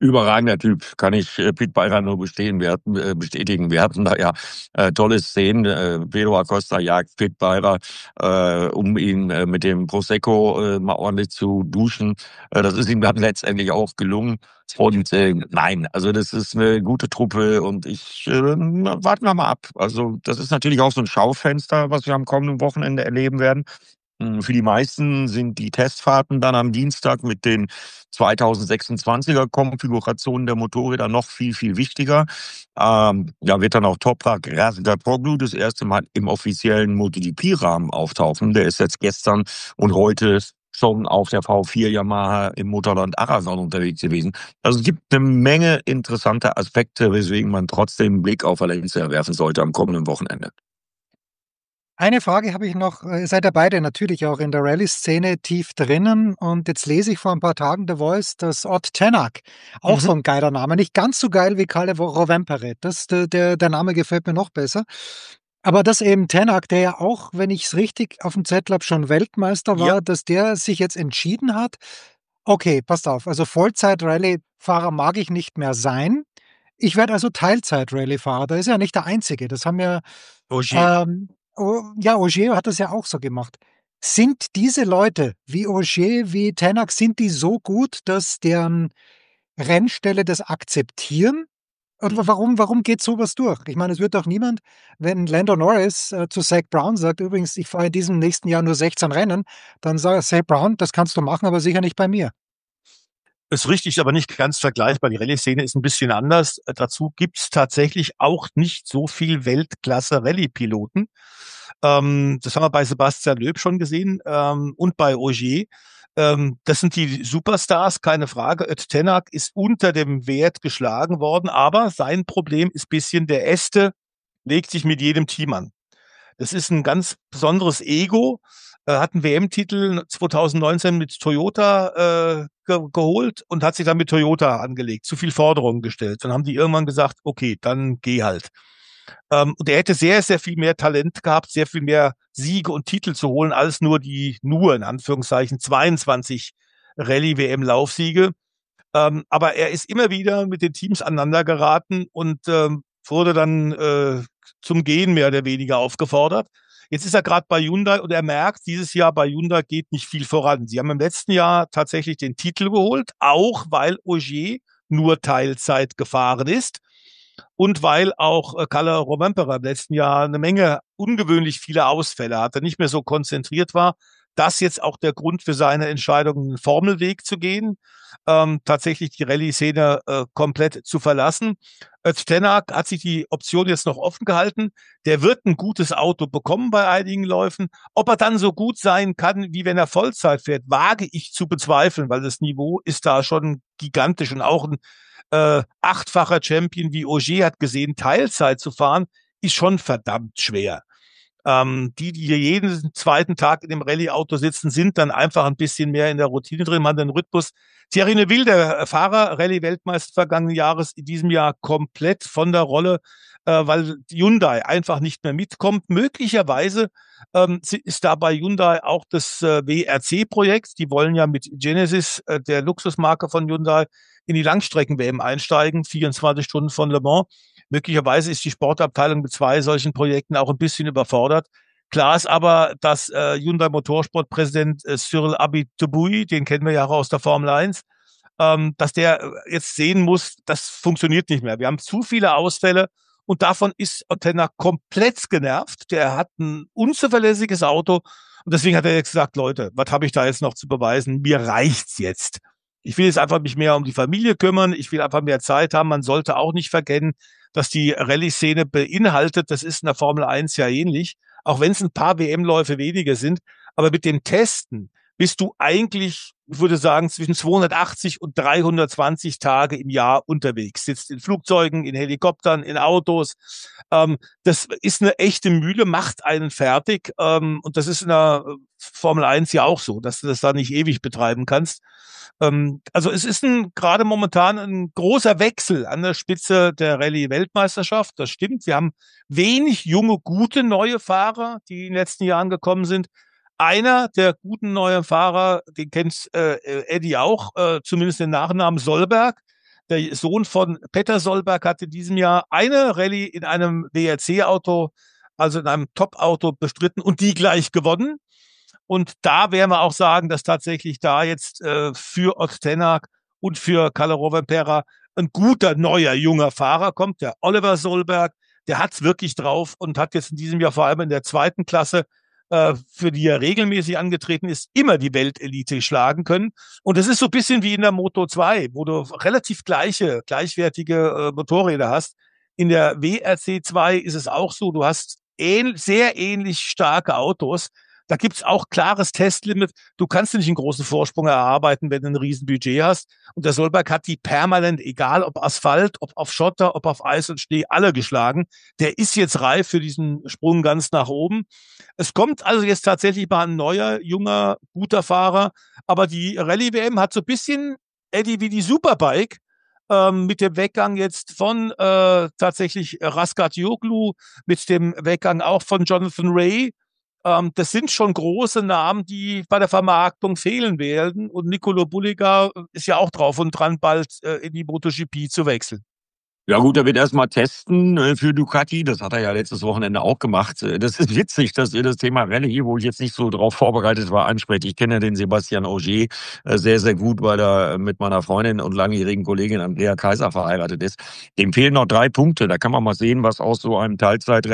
Speaker 6: Überragender Typ, kann ich Pete Beirer nur bestätigen. Wir hatten da ja tolle Szenen. Pedro Acosta jagt Pete Beirer, um ihn mit dem Prosecco mal ordentlich zu duschen. Das ist ihm dann letztendlich auch gelungen. Und nein, also das ist eine gute Truppe und warten wir mal ab. Also das ist natürlich auch so ein Schaufenster, was wir am kommenden Wochenende erleben werden. Für die meisten sind die Testfahrten dann am Dienstag mit den 2026er Konfigurationen der Motorräder noch viel, viel wichtiger. Wird dann auch Toprak Razgatoglu das erste Mal im offiziellen MotoGP-Rahmen auftauchen. Der ist jetzt gestern und heute schon auf der V4 Yamaha im Motorland Aragon unterwegs gewesen. Also es gibt eine Menge interessanter Aspekte, weswegen man trotzdem einen Blick auf Valencia werfen sollte am kommenden Wochenende.
Speaker 1: Eine Frage habe ich noch. Ihr seid ja beide natürlich auch in der Rallye-Szene tief drinnen. Und jetzt lese ich vor ein paar Tagen The Voice, dass Ott Tänak, auch so ein geiler Name, nicht ganz so geil wie Kalle Rovanperä. Der Name gefällt mir noch besser. Aber dass eben Tänak, der ja auch, wenn ich es richtig auf dem Zettel habe, schon Weltmeister war, dass der sich jetzt entschieden hat, okay, passt auf, also Vollzeit-Rallye-Fahrer mag ich nicht mehr sein. Ich werde also Teilzeit-Rallye-Fahrer. Da ist er ja nicht der Einzige. Das haben ja
Speaker 7: Ogier.
Speaker 1: Ogier hat das ja auch so gemacht. Sind diese Leute wie Ogier, wie Tänak, sind die so gut, dass deren Rennställe das akzeptieren? Oder warum geht sowas durch? Ich meine, es wird doch niemand, wenn Lando Norris zu Zak Brown sagt, übrigens, ich fahre in diesem nächsten Jahr nur 16 Rennen, dann sagt Zak Brown, das kannst du machen, aber sicher nicht bei mir.
Speaker 7: Ist richtig, aber nicht ganz vergleichbar. Die Rallye-Szene ist ein bisschen anders. Dazu gibt's tatsächlich auch nicht so viel Weltklasse-Rallye-Piloten. Das haben wir bei Sebastian Loeb schon gesehen und bei Ogier. Das sind die Superstars, keine Frage. Ott Tänak ist unter dem Wert geschlagen worden, aber sein Problem ist bisschen, der Este legt sich mit jedem Team an. Das ist ein ganz besonderes Ego. Hat einen WM-Titel 2019 mit Toyota geholt und hat sich dann mit Toyota angelegt, zu viel Forderungen gestellt. Dann haben die irgendwann gesagt, okay, dann geh halt. Und er hätte sehr, sehr viel mehr Talent gehabt, sehr viel mehr Siege und Titel zu holen, als nur in Anführungszeichen, 22 Rallye-WM-Laufsiege. Aber er ist immer wieder mit den Teams aneinander geraten und wurde dann zum Gehen mehr oder weniger aufgefordert. Jetzt ist er gerade bei Hyundai und er merkt, dieses Jahr bei Hyundai geht nicht viel voran. Sie haben im letzten Jahr tatsächlich den Titel geholt, auch weil Ogier nur Teilzeit gefahren ist und weil auch Kalle Rovanperä im letzten Jahr eine Menge ungewöhnlich viele Ausfälle hatte, nicht mehr so konzentriert war. Das jetzt auch der Grund für seine Entscheidung, einen Formelweg zu gehen, tatsächlich die Rallye-Szene komplett zu verlassen. Ott Tänak hat sich die Option jetzt noch offen gehalten. Der wird ein gutes Auto bekommen bei einigen Läufen. Ob er dann so gut sein kann, wie wenn er Vollzeit fährt, wage ich zu bezweifeln, weil das Niveau ist da schon gigantisch. Und auch ein 8-facher Champion wie Ogier hat gesehen, Teilzeit zu fahren, ist schon verdammt schwer. Die hier jeden zweiten Tag in dem Rallye-Auto sitzen, sind dann einfach ein bisschen mehr in der Routine drin, haben den Rhythmus. Thierry Neuville, der Fahrer, Rallye-Weltmeister vergangenen Jahres, in diesem Jahr komplett von der Rolle, weil Hyundai einfach nicht mehr mitkommt. Möglicherweise ist da bei Hyundai auch das WRC-Projekt. Die wollen ja mit Genesis, der Luxusmarke von Hyundai, in die Langstrecken-WM einsteigen, 24 Stunden von Le Mans. Möglicherweise ist die Sportabteilung mit 2 solchen Projekten auch ein bisschen überfordert. Klar ist aber, dass Hyundai Motorsport-Präsident Cyril Abiteboul, den kennen wir ja auch aus der Formel 1, dass der jetzt sehen muss, das funktioniert nicht mehr. Wir haben zu viele Ausfälle und davon ist Ott Tänak komplett genervt. Der hat ein unzuverlässiges Auto und deswegen hat er jetzt gesagt, Leute, was habe ich da jetzt noch zu beweisen? Mir reicht's jetzt. Ich will jetzt einfach mich mehr um die Familie kümmern. Ich will einfach mehr Zeit haben. Man sollte auch nicht vergessen, dass die Rallye-Szene beinhaltet, das ist in der Formel 1 ja ähnlich, auch wenn es ein paar WM-Läufe weniger sind. Aber mit dem Testen bist du eigentlich, ich würde sagen, zwischen 280 und 320 Tage im Jahr unterwegs. Sitzt in Flugzeugen, in Helikoptern, in Autos. Das ist eine echte Mühle, macht einen fertig. Und das ist in der Formel 1 ja auch so, dass du das da nicht ewig betreiben kannst. Also es ist gerade momentan ein großer Wechsel an der Spitze der Rallye-Weltmeisterschaft. Das stimmt. Wir haben wenig junge, gute neue Fahrer, die in den letzten Jahren gekommen sind. Einer der guten neuen Fahrer, den kennt Eddie auch, zumindest den Nachnamen Solberg. Der Sohn von Petter Solberg hat in diesem Jahr eine Rallye in einem WRC-Auto, also in einem Top-Auto bestritten und die gleich gewonnen. Und da werden wir auch sagen, dass tatsächlich da jetzt für Ott Tänak und für Kalle Rovanperä ein guter, neuer, junger Fahrer kommt, der Oliver Solberg. Der hat's wirklich drauf und hat jetzt in diesem Jahr vor allem in der zweiten Klasse, für die er regelmäßig angetreten ist, immer die Weltelite schlagen können. Und das ist so ein bisschen wie in der Moto 2, wo du relativ gleichwertige Motorräder hast. In der WRC 2 ist es auch so, du hast sehr ähnlich starke Autos. Da gibt's auch klares Testlimit. Du kannst nicht einen großen Vorsprung erarbeiten, wenn du ein Riesenbudget hast. Und der Solberg hat die permanent, egal ob Asphalt, ob auf Schotter, ob auf Eis und Schnee, alle geschlagen. Der ist jetzt reif für diesen Sprung ganz nach oben. Es kommt also jetzt tatsächlich mal ein neuer, junger, guter Fahrer. Aber die Rallye-WM hat so ein bisschen, Eddie, wie die Superbike, mit dem Weggang jetzt von tatsächlich Razgatlioglu, mit dem Weggang auch von Jonathan Ray. Das sind schon große Namen, die bei der Vermarktung fehlen werden. Und Nicolo Bulliga ist ja auch drauf und dran, bald in die MotoGP zu wechseln.
Speaker 6: Ja gut, er wird erstmal testen für Ducati. Das hat er ja letztes Wochenende auch gemacht. Das ist witzig, dass ihr das Thema Rallye, wo ich jetzt nicht so drauf vorbereitet war, ansprecht. Ich kenne ja den Sebastian Ogier sehr, sehr gut, weil er mit meiner Freundin und langjährigen Kollegin Andrea Kaiser verheiratet ist. Dem fehlen noch 3 Punkte. Da kann man mal sehen, was aus so einem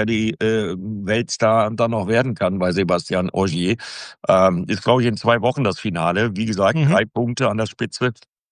Speaker 6: Teilzeit-Rallye-Weltstar dann noch werden kann bei Sebastian Ogier. Ist, glaube ich, in 2 Wochen das Finale. Wie gesagt, 3 Punkte an der Spitze.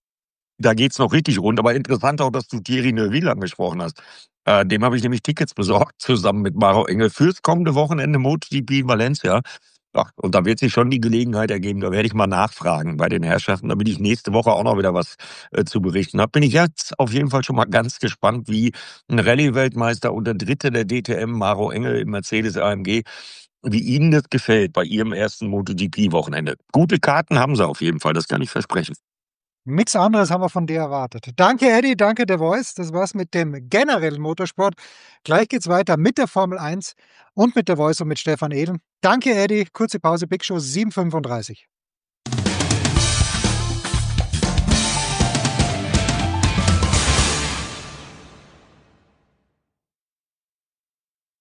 Speaker 6: Da geht's noch richtig rund. Aber interessant auch, dass du Thierry Neuville angesprochen hast. Dem habe ich nämlich Tickets besorgt, zusammen mit Maro Engel, fürs kommende Wochenende MotoGP in Valencia. Ach, und da wird sich schon die Gelegenheit ergeben, da werde ich mal nachfragen bei den Herrschaften, damit ich nächste Woche auch noch wieder was zu berichten habe. Bin ich jetzt auf jeden Fall schon mal ganz gespannt, wie ein Rallye-Weltmeister und der Dritte der DTM, Maro Engel im Mercedes AMG, wie Ihnen das gefällt bei Ihrem ersten MotoGP-Wochenende. Gute Karten haben Sie auf jeden Fall, das kann ich versprechen.
Speaker 1: Nichts anderes haben wir von dir erwartet. Danke, Eddie, danke, The Voice. Das war's mit dem generellen Motorsport. Gleich geht's weiter mit der Formel 1 und mit The Voice und mit Stefan Ehlen. Danke, Eddie. Kurze Pause, Big Show 7:35.